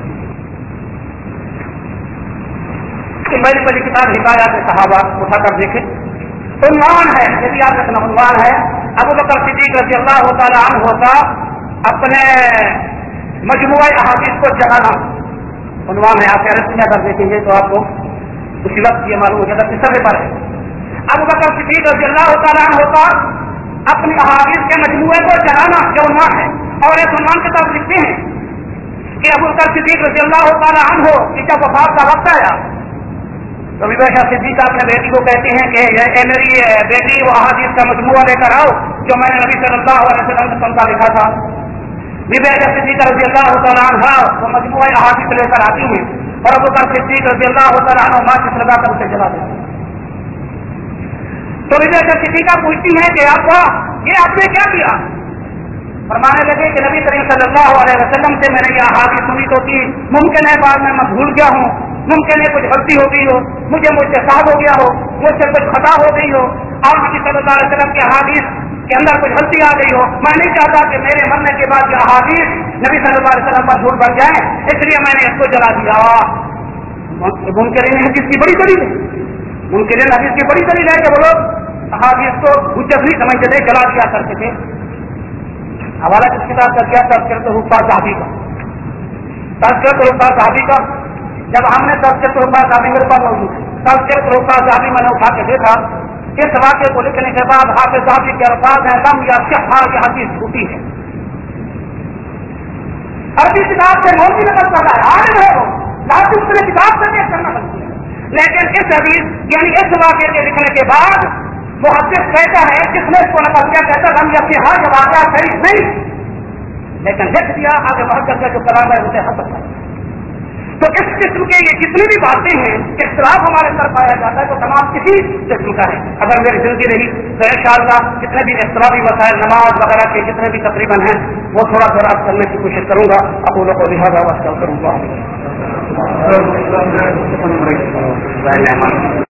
پہلی پہلی کتاب حکایات صحابہ اٹھا کر دیکھیں، عنوان ہے یدی آپ کا عنوان ہے ابو بکر صدیق رضی اللہ تعالی عنہ کا اپنے مجموعہ احادیث کو جگانا، عنوان ہے، آپ حیرت میں اگر دیکھیں گے تو آپ کو اسی وقت یہ معلوم ہو جائے گا کس طرح پر ہے۔ ابو بکر صدیق رضی اللہ تعالی عنہ کا اپنی احادیث کے مجموعے کو جگانا جو عنوان ہے، اور اس عنوان کے ساتھ لکھتے ہیں کہ ابو بکر صدیق رضی اللہ تعالی عنہ کی جب وفات کا وقت آیا تو بیبی صدیقہ اپنے بیٹی کو کہتے ہیں کہ اے میری بیٹی وہ احادیث کا مجموعہ لے کر آؤ جو میں نے نبی صلی اللہ علیہ وسلم سے پڑھا لکھا تھا۔ بیبی صدیقہ رضی اللہ تعالیٰ عنہ وہ مجموعہ احادیث لے کر آتی ہیں اور ابو بکر صدیق رضی اللہ تعالیٰ عنہ ماچس لگا کر اسے جلا دیتے ہیں۔ تو بیبی صدیقہ پوچھتی ہیں کہ آپ کا یہ آپ نے کیا کیا؟ فرمانے لگے کہ نبی کریم صلی اللہ علیہ وسلم سے میں نے یہ احادیث سنی تو تھی، ممکن ہے بعد میں میں بھول گیا ہوں، ممکن ہے کچھ غلطی ہو گئی ہو، مجھے مجھ سے صاحب ہو گیا ہو، مجھ سے کچھ خطا ہو گئی ہو، اور نبی صلی اللہ علیہ وسلم کی احادیث کے اندر کچھ غلطی آ گئی ہو. میں نہیں چاہتا کہ میرے مرنے کے بعد یہ احادیث نبی صلی اللہ علیہ وسلم پر جھوٹ بن جائیں, اس لیے میں نے اس کو جلا دیا. منکرین حدیث کی بڑی دلیل ہے, منکرین حدیث کی بڑی دلیل ہے کہ وہ لوگ احادیث کو حجت نہیں سمجھتے تھے, جلا دیا کرتے تھے. حوالہ کس کتاب کا کیا تذکرۃ الحفاظ صحابی کا, تذکرۃ الحفاظ صحابی کا. جب ہم نے تذکرۃ الحفاظ صحابی میرے پاس موجود ہے, تذکرۃ الحفاظ صحابی میں نے اٹھا کے دیکھا, اس واقعے کو لکھنے کے بعد حافظ صحابی کے الفاظ ہیں لم یا صحہ, یہ حدیث جھوٹی ہے. عربی کتاب سے مولوی نقل کر رہا ہے, عالم ہے وہ, لازم اس نے کتاب سے دیکھ کرنا بنتی ہے. لیکن اس حدیث یعنی اس واقعے کے لکھنے کے بعد محدث کہتا ہے, جس نے اس کو نقل کیا کہتا ہے لم یا صحہ, یہ واقعہ صحیح نہیں, لیکن لکھ دیا آگے محدث کا جو کلام ہے اسے حسن ہے. تو اس قسم کے یہ جتنی بھی باتیں ہیں, اختلاف ہمارے اندر پایا جاتا ہے, تو تمام کسی قسم کا ہے. اگر میری زندگی رہی تو انشاءاللہ جتنے بھی اختلافی مسائل نماز وغیرہ کے جتنے بھی تقریباً ہیں وہ تھوڑا تھوڑا کرنے کی کوشش کروں گا. اپنے کو لہٰذا واسطہ کروں گا.